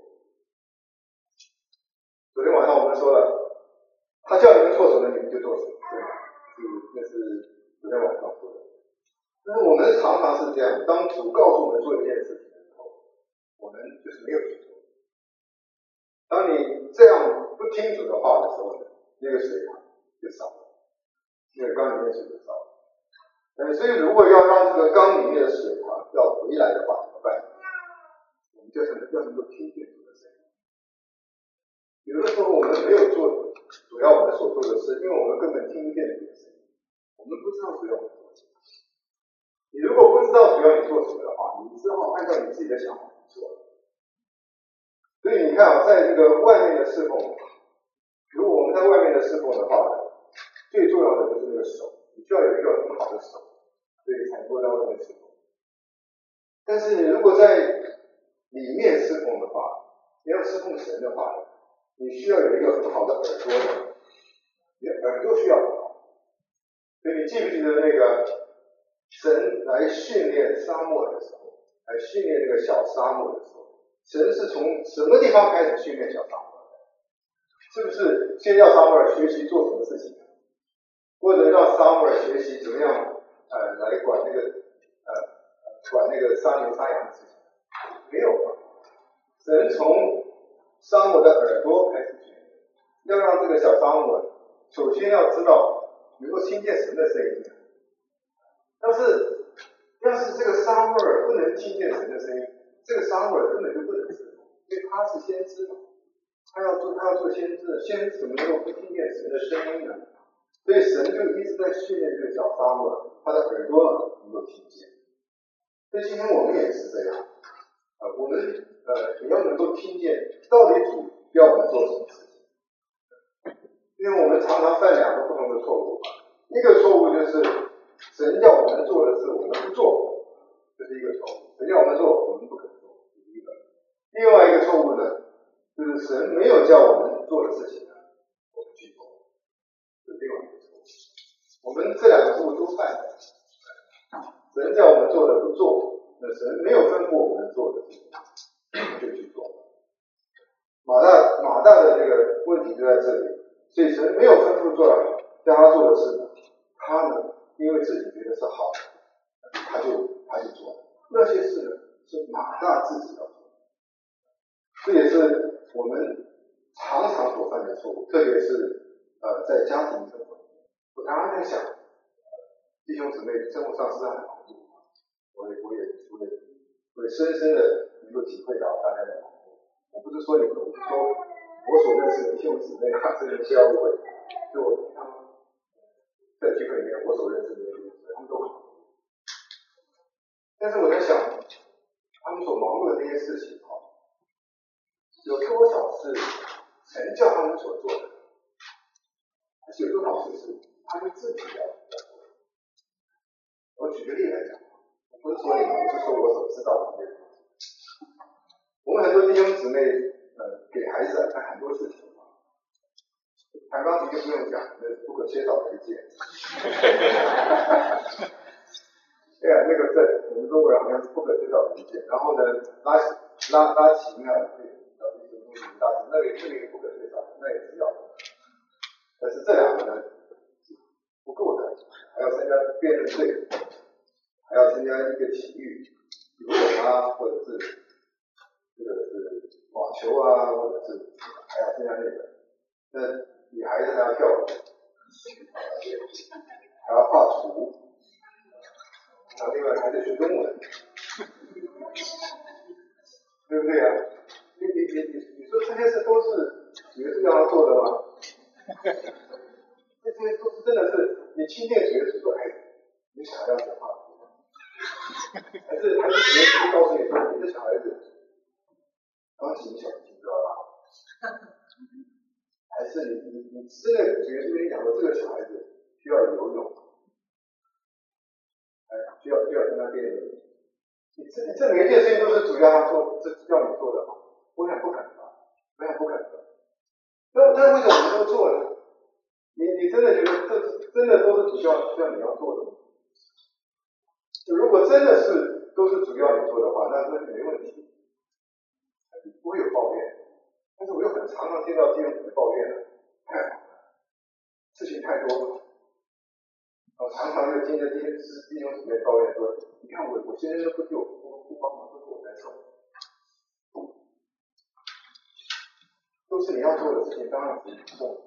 昨天晚上我们说了，他叫你们做什么，你们就做什么，对吧？是那是昨天晚上说的。但是我们常常是这样，当主告诉我们做一件事情的时候，我们就是没有去做。当你这样不听主的话的时候呢，那个水啊就少了，那个缸里面水就少了。嗯，所以如果要让这个缸里面的水啊要回来的话，怎么办？我们就是要能够听见主的声音。有的时候我们没有做主要我们所做的事，因为我们根本听不见主的声音，我们不知道主要我们做什么。你如果不知道主要你做什么的话，你只好按照你自己的想法去做。所以你看啊，在这个外面的侍奉，如果我们在外面的侍奉的话，最重要的就是那个手，你需要有一个很好的手，所以才能够在外面侍奉。但是你如果在里面侍奉的话，你要侍奉神的话，你需要有一个很好的耳朵的，你的耳朵需要很好。所以你记不记得那个神来训练沙漠的时候，来训练那个小沙漠的时候，神是从什么地方开始训练小沙漠的？是不是先要沙漠尔学习做什么事情，或者让沙漠尔学习怎么样呃来管那个呃管那个杀牛杀羊的事情？没有，神从沙漠的耳朵开始训练，要让这个小沙漠首先要知道能够听见神的声音。要是要是这个沙漠尔不能听见神的声音，这个沙漠尔根本就不能知道，因为他是先知的，他要做他要做先知，先知怎么能够不听见神的声音呢？所以神就一直在训练这个小沙漠尔，他的耳朵呢能够听见。所以今天我们也是这样，呃，我们呃也要能够听见到底主要我们做什么事情。因为我们常常犯两个不同的错误，一个错误就是神叫我们做的事我们不做，这是一个错误。神叫我们做我们不肯做，这是一个。另外一个错误呢，就是神没有叫我们做的事情呢，我们去做，这是另外一个错误。我们这两个错误都犯了。神叫我们做的不做，那神没有吩咐我们做的事情就去做。马大马大的这个问题就在这里，所以神没有吩咐做叫他做的事呢，他呢因为自己觉得是好的，他就他就做。那些事呢是马大自己要做，这也是我们常常所犯的错误，特别是呃在家庭生活里面。我常常在想，弟兄姊妹生活上是很忙碌，我也我也我也我也深深的能够体会到大家的忙碌。我不是说你们，我是说我所认识的弟兄姊妹，他真的不要误会，就我平常在聚会里面我所认识的弟兄姊妹，他们都很忙碌。但是我在想，他们所忙碌的那些事情啊，有多少是神叫他们所做的，还是有多少事是他们自己要做的？我举个例来讲，我不是说你们，我是说我所知道的这些东西。我们很多弟兄姊妹，呃，给孩子啊看很多事情啊，弹钢琴就不用讲，那是不可缺少的一件。哎呀，那个在我们中国人好像是不可缺少的一件。然后呢，拉拉拉琴啊，这个小提琴、中提、大提，那个那个也不可缺少的，那也是要的。但是这两个呢是不够的，还要参加辩论队，还要参加一个体育，游泳啊，或者是这个是网球啊，或者是还要参加那个。那女孩子还要跳舞，还要画图。然后另外还得学中文，对不对啊？你你你你你说这些事都是主耶稣要他做的吗？这些都是真的是你亲近主耶稣说，哎，你想要讲话，还是还是主耶稣告诉你说，你的小孩子刚起你小提知道吧？还是你你你真的主耶稣跟你讲说，这个小孩子需要游泳，哎，需要需要跟他练游泳。你这你这每一件事情都是主要他做，这要你做的吗？我想不可能吧，我想不可能吧。那那为什么我们都做呢？你你真的觉得这真的都是主要需要你要做的吗？如果真的是都是主要你做的话，那那就没问题，你不会有抱怨。但是我又很常常听到弟兄姊妹抱怨了，哎，事情太多了。我常常又听着弟弟兄姊妹抱怨说，你看我我先生都不救，我不帮忙，都是我在做。都是你要做的事情，当然是你做。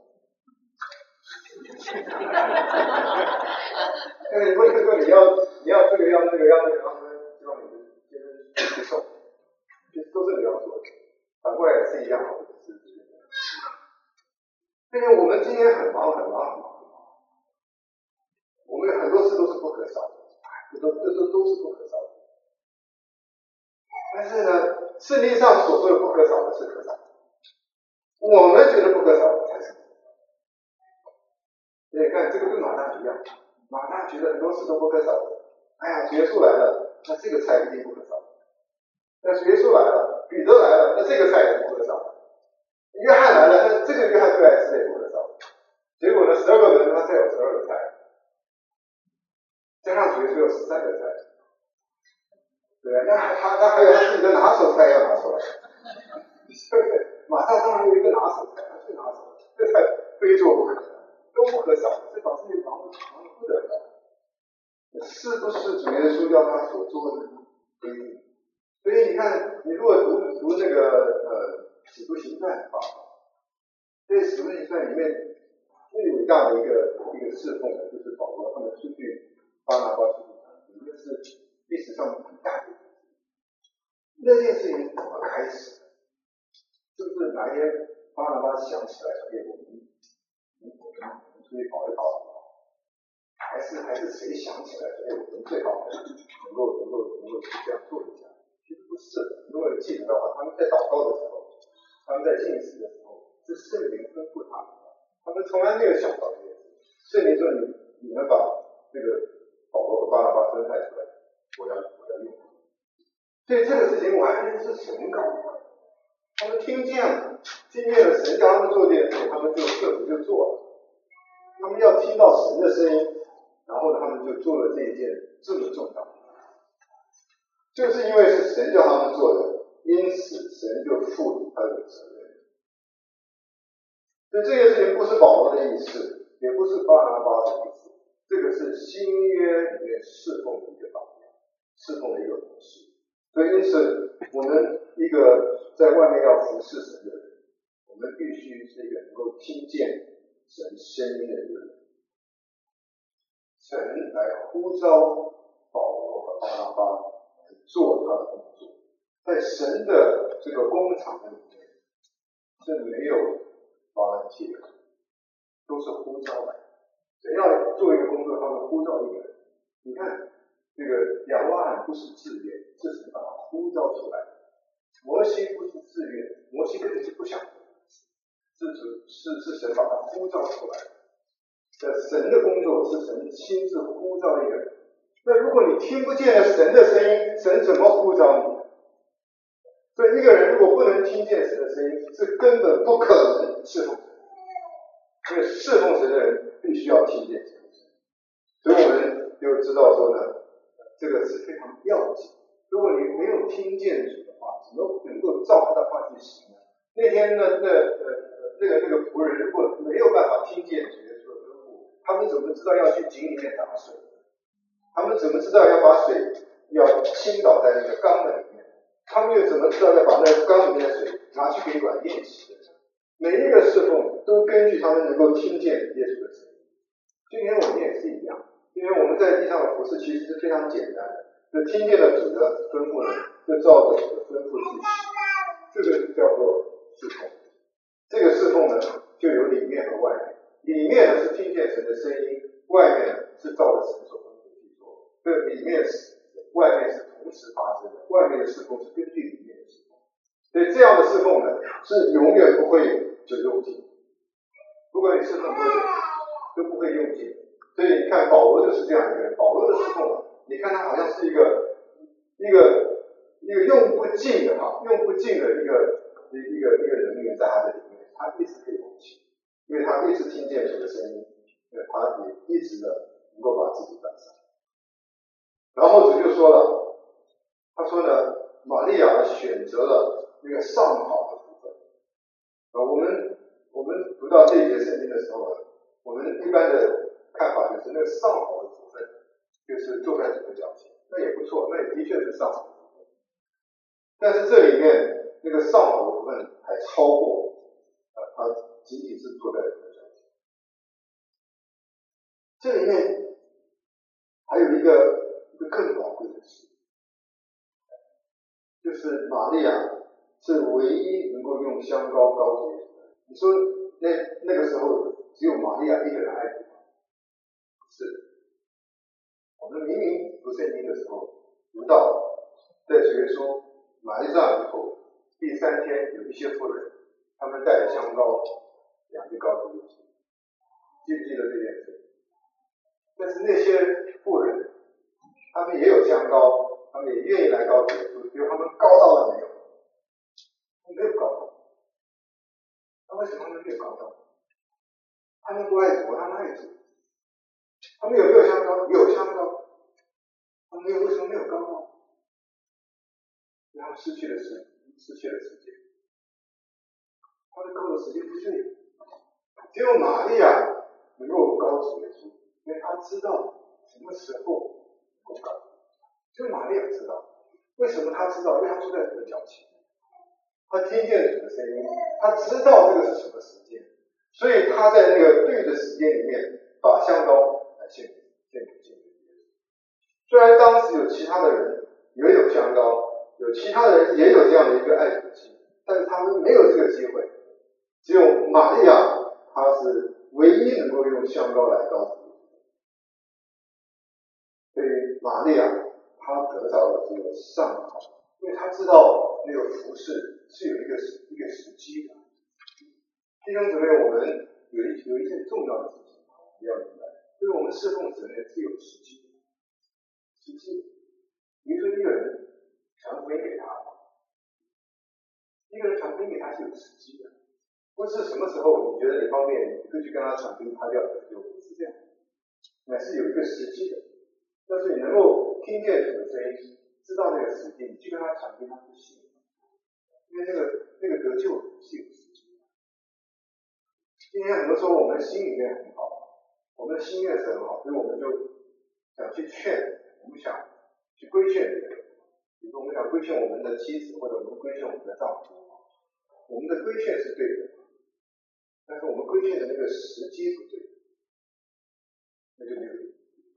因为问这个你要你要这个要那个要那个要那个，希望你的先生接受，其实都是你要做的。反过来也是一样的，是是是。因为我们今天很忙很忙很忙，我们有很多事都是不可少的，这都这都都是不可少的。但是呢，圣经上所说的不可少的是可少，我们觉得不可少的才是。所以你看，这个跟马大一样，马大觉得很多事都不可少的。哎呀，主耶稣来了，那这个菜一定不可少。那主耶稣来了，彼得来了，那这个菜也不可少。约翰来了，那这个约翰最爱吃的也不可少。结果呢，十二个人他才有十二个菜，加上主耶稣有十三个菜，对吧？那他他还有他自己的拿手菜要拿出来，对不对？马大当然有一个拿手菜，他最拿手，这菜非做不可，都不可少，这把自己忙忙得不得了。是不是主耶稣要他所做的规定？所以你看，你如果读读那个呃《使徒行传》的话，在《使徒行传》里面最伟大的一个一个侍奉的，就是保罗他们出去巴拿巴出去传福音，那是历史上很大的。那件事情怎么开始的？是不是哪一天巴拿巴想起来，哎，我们我们我们出去跑一跑？还是还是谁想起来，哎，我们最好能够能够能够去这样做一下？其实不是，如果你记得的话，他们在祷告的时候，他们在进食的时候，是圣灵吩咐他们的，他们从来没有想到这件事。圣灵说你你们把这个保罗和巴拿巴分派出来，我要我要用。所以这个事情完全是神搞的，他们听见了，听见了神叫他们做这件事情，他们就顺服就做了。他们要听到神的声音。然后呢，他们就做了这一件这么重要，就是因为是神叫他们做的，因此神就赋予他的责任。所以这件事情不是保罗的意思，也不是巴拿巴的意思，这个是新约里面侍奉的一个榜样，侍奉的一个模式。所以因此，我们一个在外面要服侍神的人，我们必须是一个能够听见神声音的人。神来呼召保罗和巴拿巴来做他的工作，在神的这个工厂里面是没有保安器的，都是呼召来。神要做一个工作，他们呼召一个人。你看这个亚伯拉罕不是自愿，是神把他呼召出来。摩西不是自愿，摩西根本是不想做，是主是是神把他呼召出来。的神的工作是神亲自呼召一个人。那如果你听不见了神的声音，神怎么呼召你？所以一个人如果不能听见神的声音，是根本不可能侍奉神。因为侍奉神的人必须要听见神的声音。所以我们就知道说呢，这个是非常要紧。如果你没有听见主的话，怎么能够照他的话去行呢？那天那那呃那个那个仆人如果没有办法听见主的说的吩咐，他们怎么知道要去井里面打水？他们怎么知道要把水要倾倒在那个缸的里面？他们又怎么知道要把那个缸里面的水拿去给软叶洗的？每一个侍奉都根据他们能够听见耶稣的声音。今天我们也是一样，因为我们在地上的服事其实是非常简单的，就听见了主的吩咐呢，就照着主的吩咐去行，这个叫做侍奉。这个侍奉呢，就有里面和外面。里面呢是听见神的声音，外面呢是照着神所吩咐去做。这里面是外面是同时发生的，外面的事奉是根据里面的事奉。所以这样的侍奉呢，是永远不会就用尽。不管你侍奉多久，都不会用尽。所以你看保罗就是这样一个人，保罗的侍奉啊，你看他好像是一个一个一个用不尽的哈，用不尽的一个一一个一个能源在他的里面，他一直可以往前，因为他一直听见主的声音，他也一直的能够把自己摆上。然后主就说了，他说呢，玛利亚选择了那个上好的福分。啊，我们我们读到这一节圣经的时候，我们一般的看法就是那个上好的福分，就是坐在主的脚前，那也不错，那也的确是上好的福分。但是这里面那个上好的福分还超过，呃，他仅仅是坐在主的脚前。这里面还有一个一个更宝贵的事，就是玛利亚是唯一能够用香膏膏洁主的。你说那那个时候只有玛利亚一个人爱主吗？不是。我们明明读圣经的时候读到，在主耶稣埋葬以后，第三天有一些妇人，他们带着香膏，两只膏出去，记不记得这件事？但是那些妇人，他们也有香膏，他们也愿意来膏主耶稣，比如他们高到了没有？他们没有高到。那为什么他们没有高到？他们不爱主，他们爱主。他们有没有香膏？有香膏。他们没有，为什么没有高到？因为他们失去了时，失去了时间。他们高的时间不对。只有玛利亚能够高主耶稣，因为他知道什么时候能够高。只有玛利亚知道。为什么他知道？因为他坐在主的脚前，他听见主的声音，他知道这个是什么时间，所以他在那个对的时间里面把香膏来献献给献给耶稣。虽然当时有其他的人也有香膏，有其他的人也有这样的一个爱主的心，但是他们没有这个机会。只有玛利亚，她是唯一能够用香膏来膏主。所以玛利亚她得着了这个上好，因为她知道那个服事是有一个一个时机的。弟兄姊妹，我们有一有一件重要的事情要明白，就是我们侍奉神呢是有时机的。时机，比如说一个人传福音给他，一个人传福音给他是有时机的，不是什么时候你觉得你方便，你就去跟他传福音，他就要得救，不是这样，乃是有一个时机的。但是你能够听见主的声音，知道那个时机，你去跟他传福音，他不信，因为那个那个得救是有时机的。今天很多时候我们心里面很好，我们的心愿是很好，所以我们就想去劝，我们想去规劝别人，比如说我们想规劝我们的妻子，或者我们规劝我们的丈夫，我们的规劝是对的，但是我们规劝的那个时机不对，那就没有用。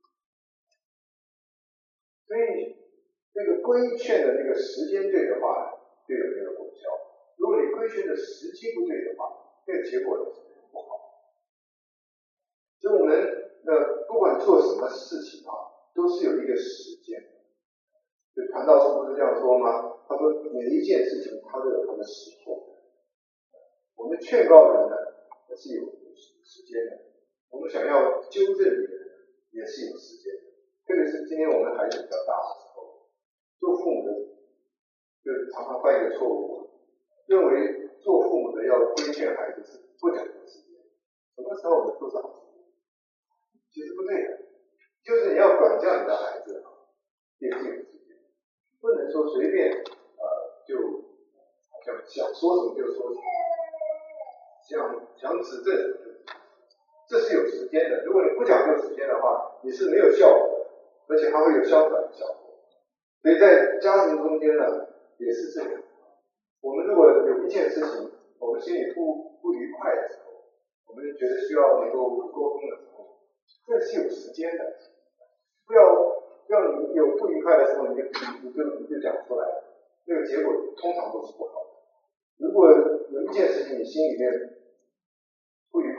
所以那个规劝的那个时间对的话，就有那个果效。如果你规劝的时机不对的话，那个结果是不好。所以我们呃不管做什么事情啊，都是有一个时间。就传道书不是这样说吗？他说每一件事情它都有它的时候。我们劝告人呢，也是有时间的；我们想要纠正别人，也是有时间的。特别是今天我们孩子比较大的时候，做父母的就常常犯一个错误，认为做父母的要规劝孩子是不讲究时间，什么时候我们都是好时间，其实不对的。就是你要管教你的孩子，也是有时间，不能说随便呃就好像想说什么就说什么，想想指正什么就指正，这是有时间的。如果你不讲究时间的话，你是没有效果的。而且还会有相反的效果，所以在家庭中间呢，也是这样。我们如果有一件事情，我们心里不不愉快的时候，我们觉得需要能够沟通的时候，这是有时间的。不要不要你有不愉快的时候，你就你就你就讲出来，那个结果通常都是不好的。如果有一件事情你心里面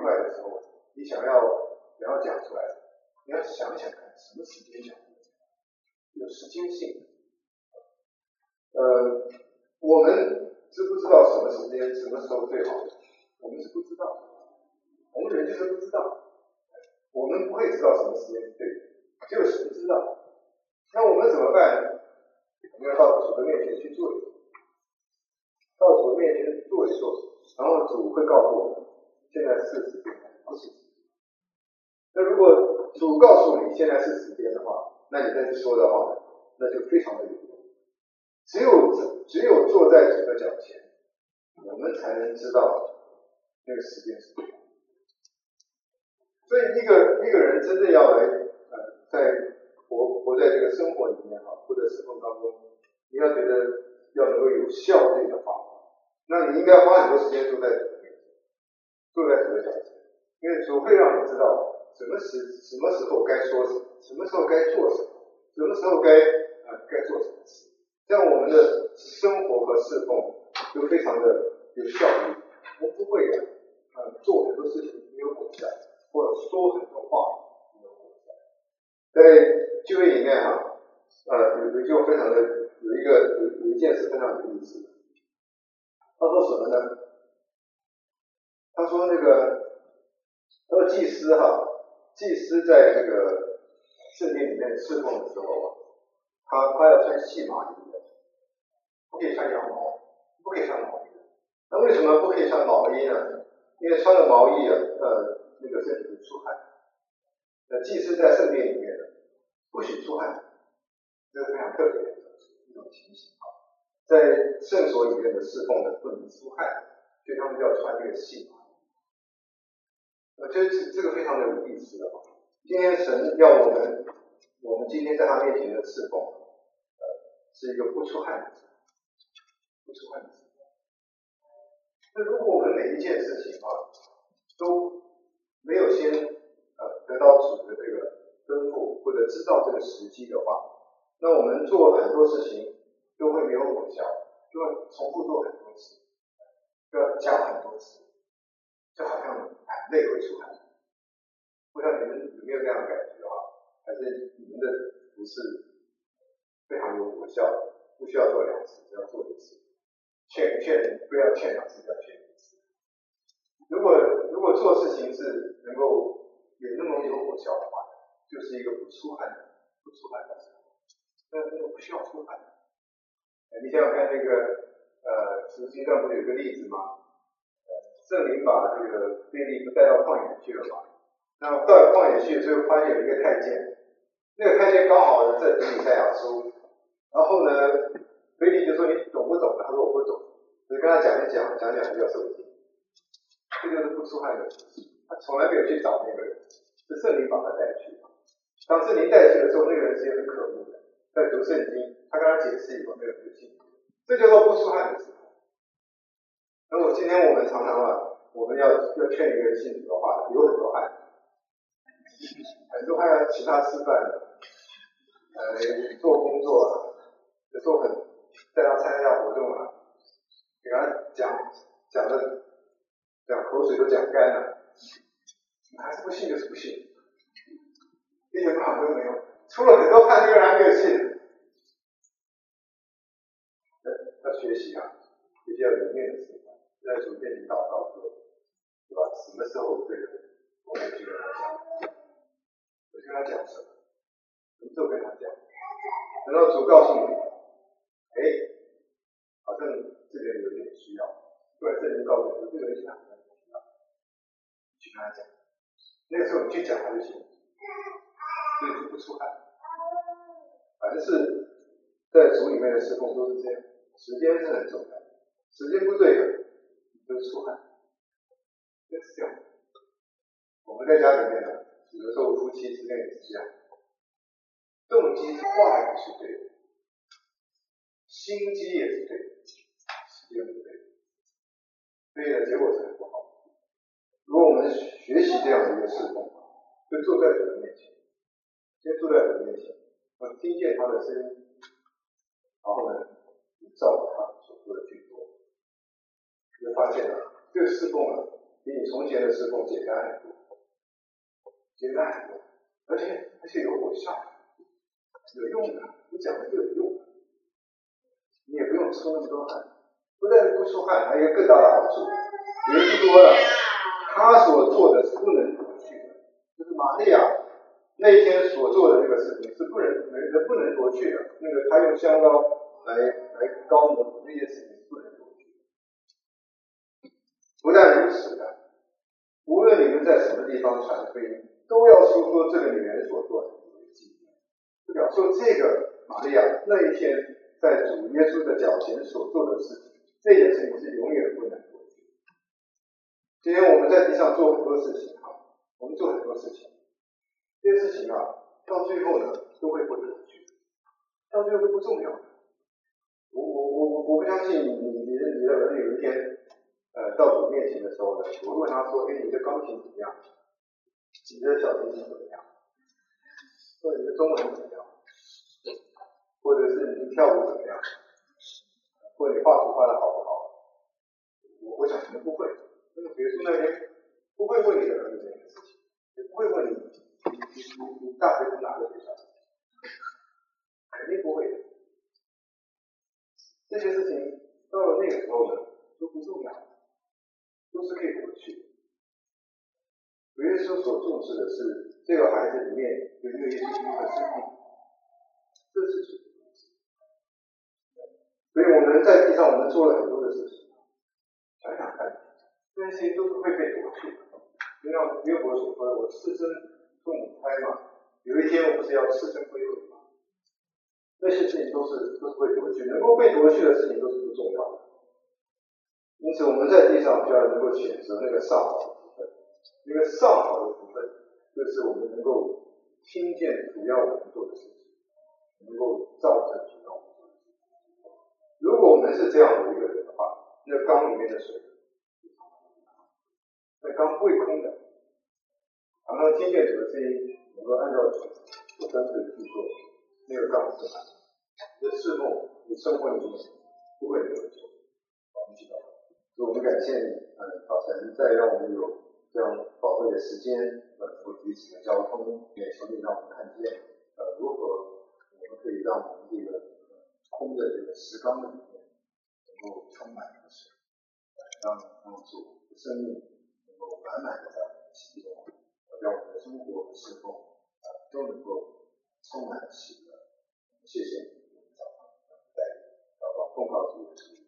快的时候，你想要想要讲出来，你要想想看什么时间讲出来，有时间性。呃，我们知不知道什么时间、什么时候最好？我们是不知道，我们人就是不知道，我们不会知道什么时间是对的，只有神知道。那我们怎么办呢？我们要到主的面前去做一做，到主的面前做一做，然后主会告诉我们，现在是时间还是不是时间。那如果主告诉你现在是时间的话，那你再去说的话，那就非常的有用。只有只有坐在主的脚前，我们才能知道那个时间是什么。所以一个一个人真正要来呃在活活在这个生活里面哈，或者生活当中，你要觉得要能够有效率的话，那你应该花很多时间坐在主的面前，坐在主的脚前，因为主会让你知道什么时什么时候该说什么，什么时候该做什么，什么时候该呃该做什么事，这样我们的生活和侍奉都非常的有效率，我们不会呃做很多事情没有果效，或者说很多话没有果效。在聚会里面哈，呃有有就非常的有一个有有一件事非常有意思，他说什么呢？他说那个他说祭司哈，祭司在这个圣殿里面侍奉的时候啊，他他要穿细麻衣的，不可以穿羊毛，不可以穿毛衣的。那为什么不可以穿毛衣呢？因为穿了毛衣啊，呃，那个身体会出汗。那祭司在圣殿里面呢，不许出汗，这是非常特别的一种情形啊。在圣所里面的侍奉呢，不能出汗，所以他们就要穿这个细麻衣。呃，这这个非常的有意思的啊。今天神要我们，我们今天在他面前的侍奉，呃，是一个不出汗的事，不出汗的事。那如果我们每一件事情啊，都没有先呃得到主的这个吩咐，或者知道这个时机的话，那我们做很多事情都会没有果效，就会重复做很多次，就要讲很多次，就好像很累会出汗。不知道你们有没有这样的感觉啊？还是你们的不是非常有果效的，不需要做两次，只要做一次。劝劝不要劝两次，要劝一次。如果如果做事情是能够有那么有果效的话，就是一个不出汗的、不出汗的时候。那那个不需要出汗的。你想想看，那个呃，使徒行传不是有个例子吗？呃，圣灵把这个腓利不带到旷野去了嘛？那到旷野去之后，发现有一个太监，那个太监刚好在读以赛亚书，然后呢，腓利就说你懂不懂？他说我不懂，就跟他讲一讲，讲讲就要受惊。这就是不出汗的事情，他从来没有去找那个人，是圣灵把他带去。当圣灵带去的时候，那个人是很可恶的，在读圣经，他跟他解释以后，那个人就信，这叫做不出汗的时候。那么今天我们常常啊，我们要要劝一个人信主的话，流很多汗，很多汗要请他吃饭的，呃，做工作啊，有时候很带他参加活动啊，给他讲讲的讲口水都讲干了，你还是不信就是不信，一点办法都没有，出了很多汗，这个人还没有信。要学习啊，学习要里面的事，在主面前祷告说，对吧？什么时候对的，我们就跟他讲，我就跟他讲什么，什么时候跟他讲，等到主告诉你，哎，好像这个人有点需要，突然圣灵告诉你说这个人想很需要，你去跟他讲，那个时候你去讲他就行，所以就不出汗。反正是在主里面的侍奉都是这样。时间是很重要的，时间不对的，你就出汗，就是这样。我们在家里面呢，有的时候夫妻之间也是这样，动机话语是对的，心机也是对的，时间不对的，所以呢，结果是很不好的。如果我们学习这样的一个侍奉，就坐在主的面前，先坐在主的面前，我听见他的声音，然后呢，照他所说的去做，你就发现了，这个侍奉呢， 比你从前的侍奉简单很多，简单很多，而且而且有果效，有用的，你讲的就有用的，你也不用出那么多汗，不但不出汗，还有一个更大的好处，耶稣说了，他所做的是不能夺去的，就是玛利亚那一天所做的那个事情是不能人不能夺去的，那个他用香膏来来膏抹那些事情是不能夺去的。不但如此的，无论你们在什么地方传福音，都要说说这个女人所做的为纪念。就表示说这个玛利亚那一天在主耶稣的脚前所做的事情，这件事情是永远不能夺去的。今天我们在地上做很多事情啊，我们做很多事情，这些事情啊，到最后呢都会不夺去，到最后都不重要的。我我我我我不相信你你你的你的儿女有一天呃到主面前的时候呢，我问他说，哎，你的钢琴怎么样？你的小提琴怎么样？或者你的中文怎么样？或者是你跳舞怎么样？或者你画图画的好不好？我我想可能不会。那么耶稣那天不会问你的儿女这件事情，也不会问你你你你大学读哪个学校，肯定不会的。这些事情到了那个时候呢，都不重要，都是可以过去的。主耶稣所重视的是这个孩子里面有没有耶稣基督的生命，这是主。所以我们在地上我们做了很多的事情，想想看，这些事情都是会被夺去的。就像约伯所说的，我赤身父母胎嘛，有一天我不是要赤身归回吗？那些事情都是都是会夺去，能够被夺去的事情都是不重要的。因此我们在地上就要能够选择那个上好的部分，那个上好的部分就是我们能够听见主要我们做的事情，能够照着主要我们做的事情。如果我们是这样的一个人的话，那缸里面的水，那缸不会空的，常常听见主的声音，能够按照主所吩咐的去做，那个缸是满的。你的侍奉，你生活里面不会有问题。我们知道，所以我们感谢你，嗯，早晨再让我们有这样宝贵的时间，呃，能够彼此的交通，也求你让我们看见，呃，如何我们可以让我们这个空的这个石缸的里面能够充满了水，让让主的生命能够满满的在我们的心中，让我们的生活和侍奉啊都能够充满了喜乐。谢谢你，我们早上带领，祷告奉告主耶稣。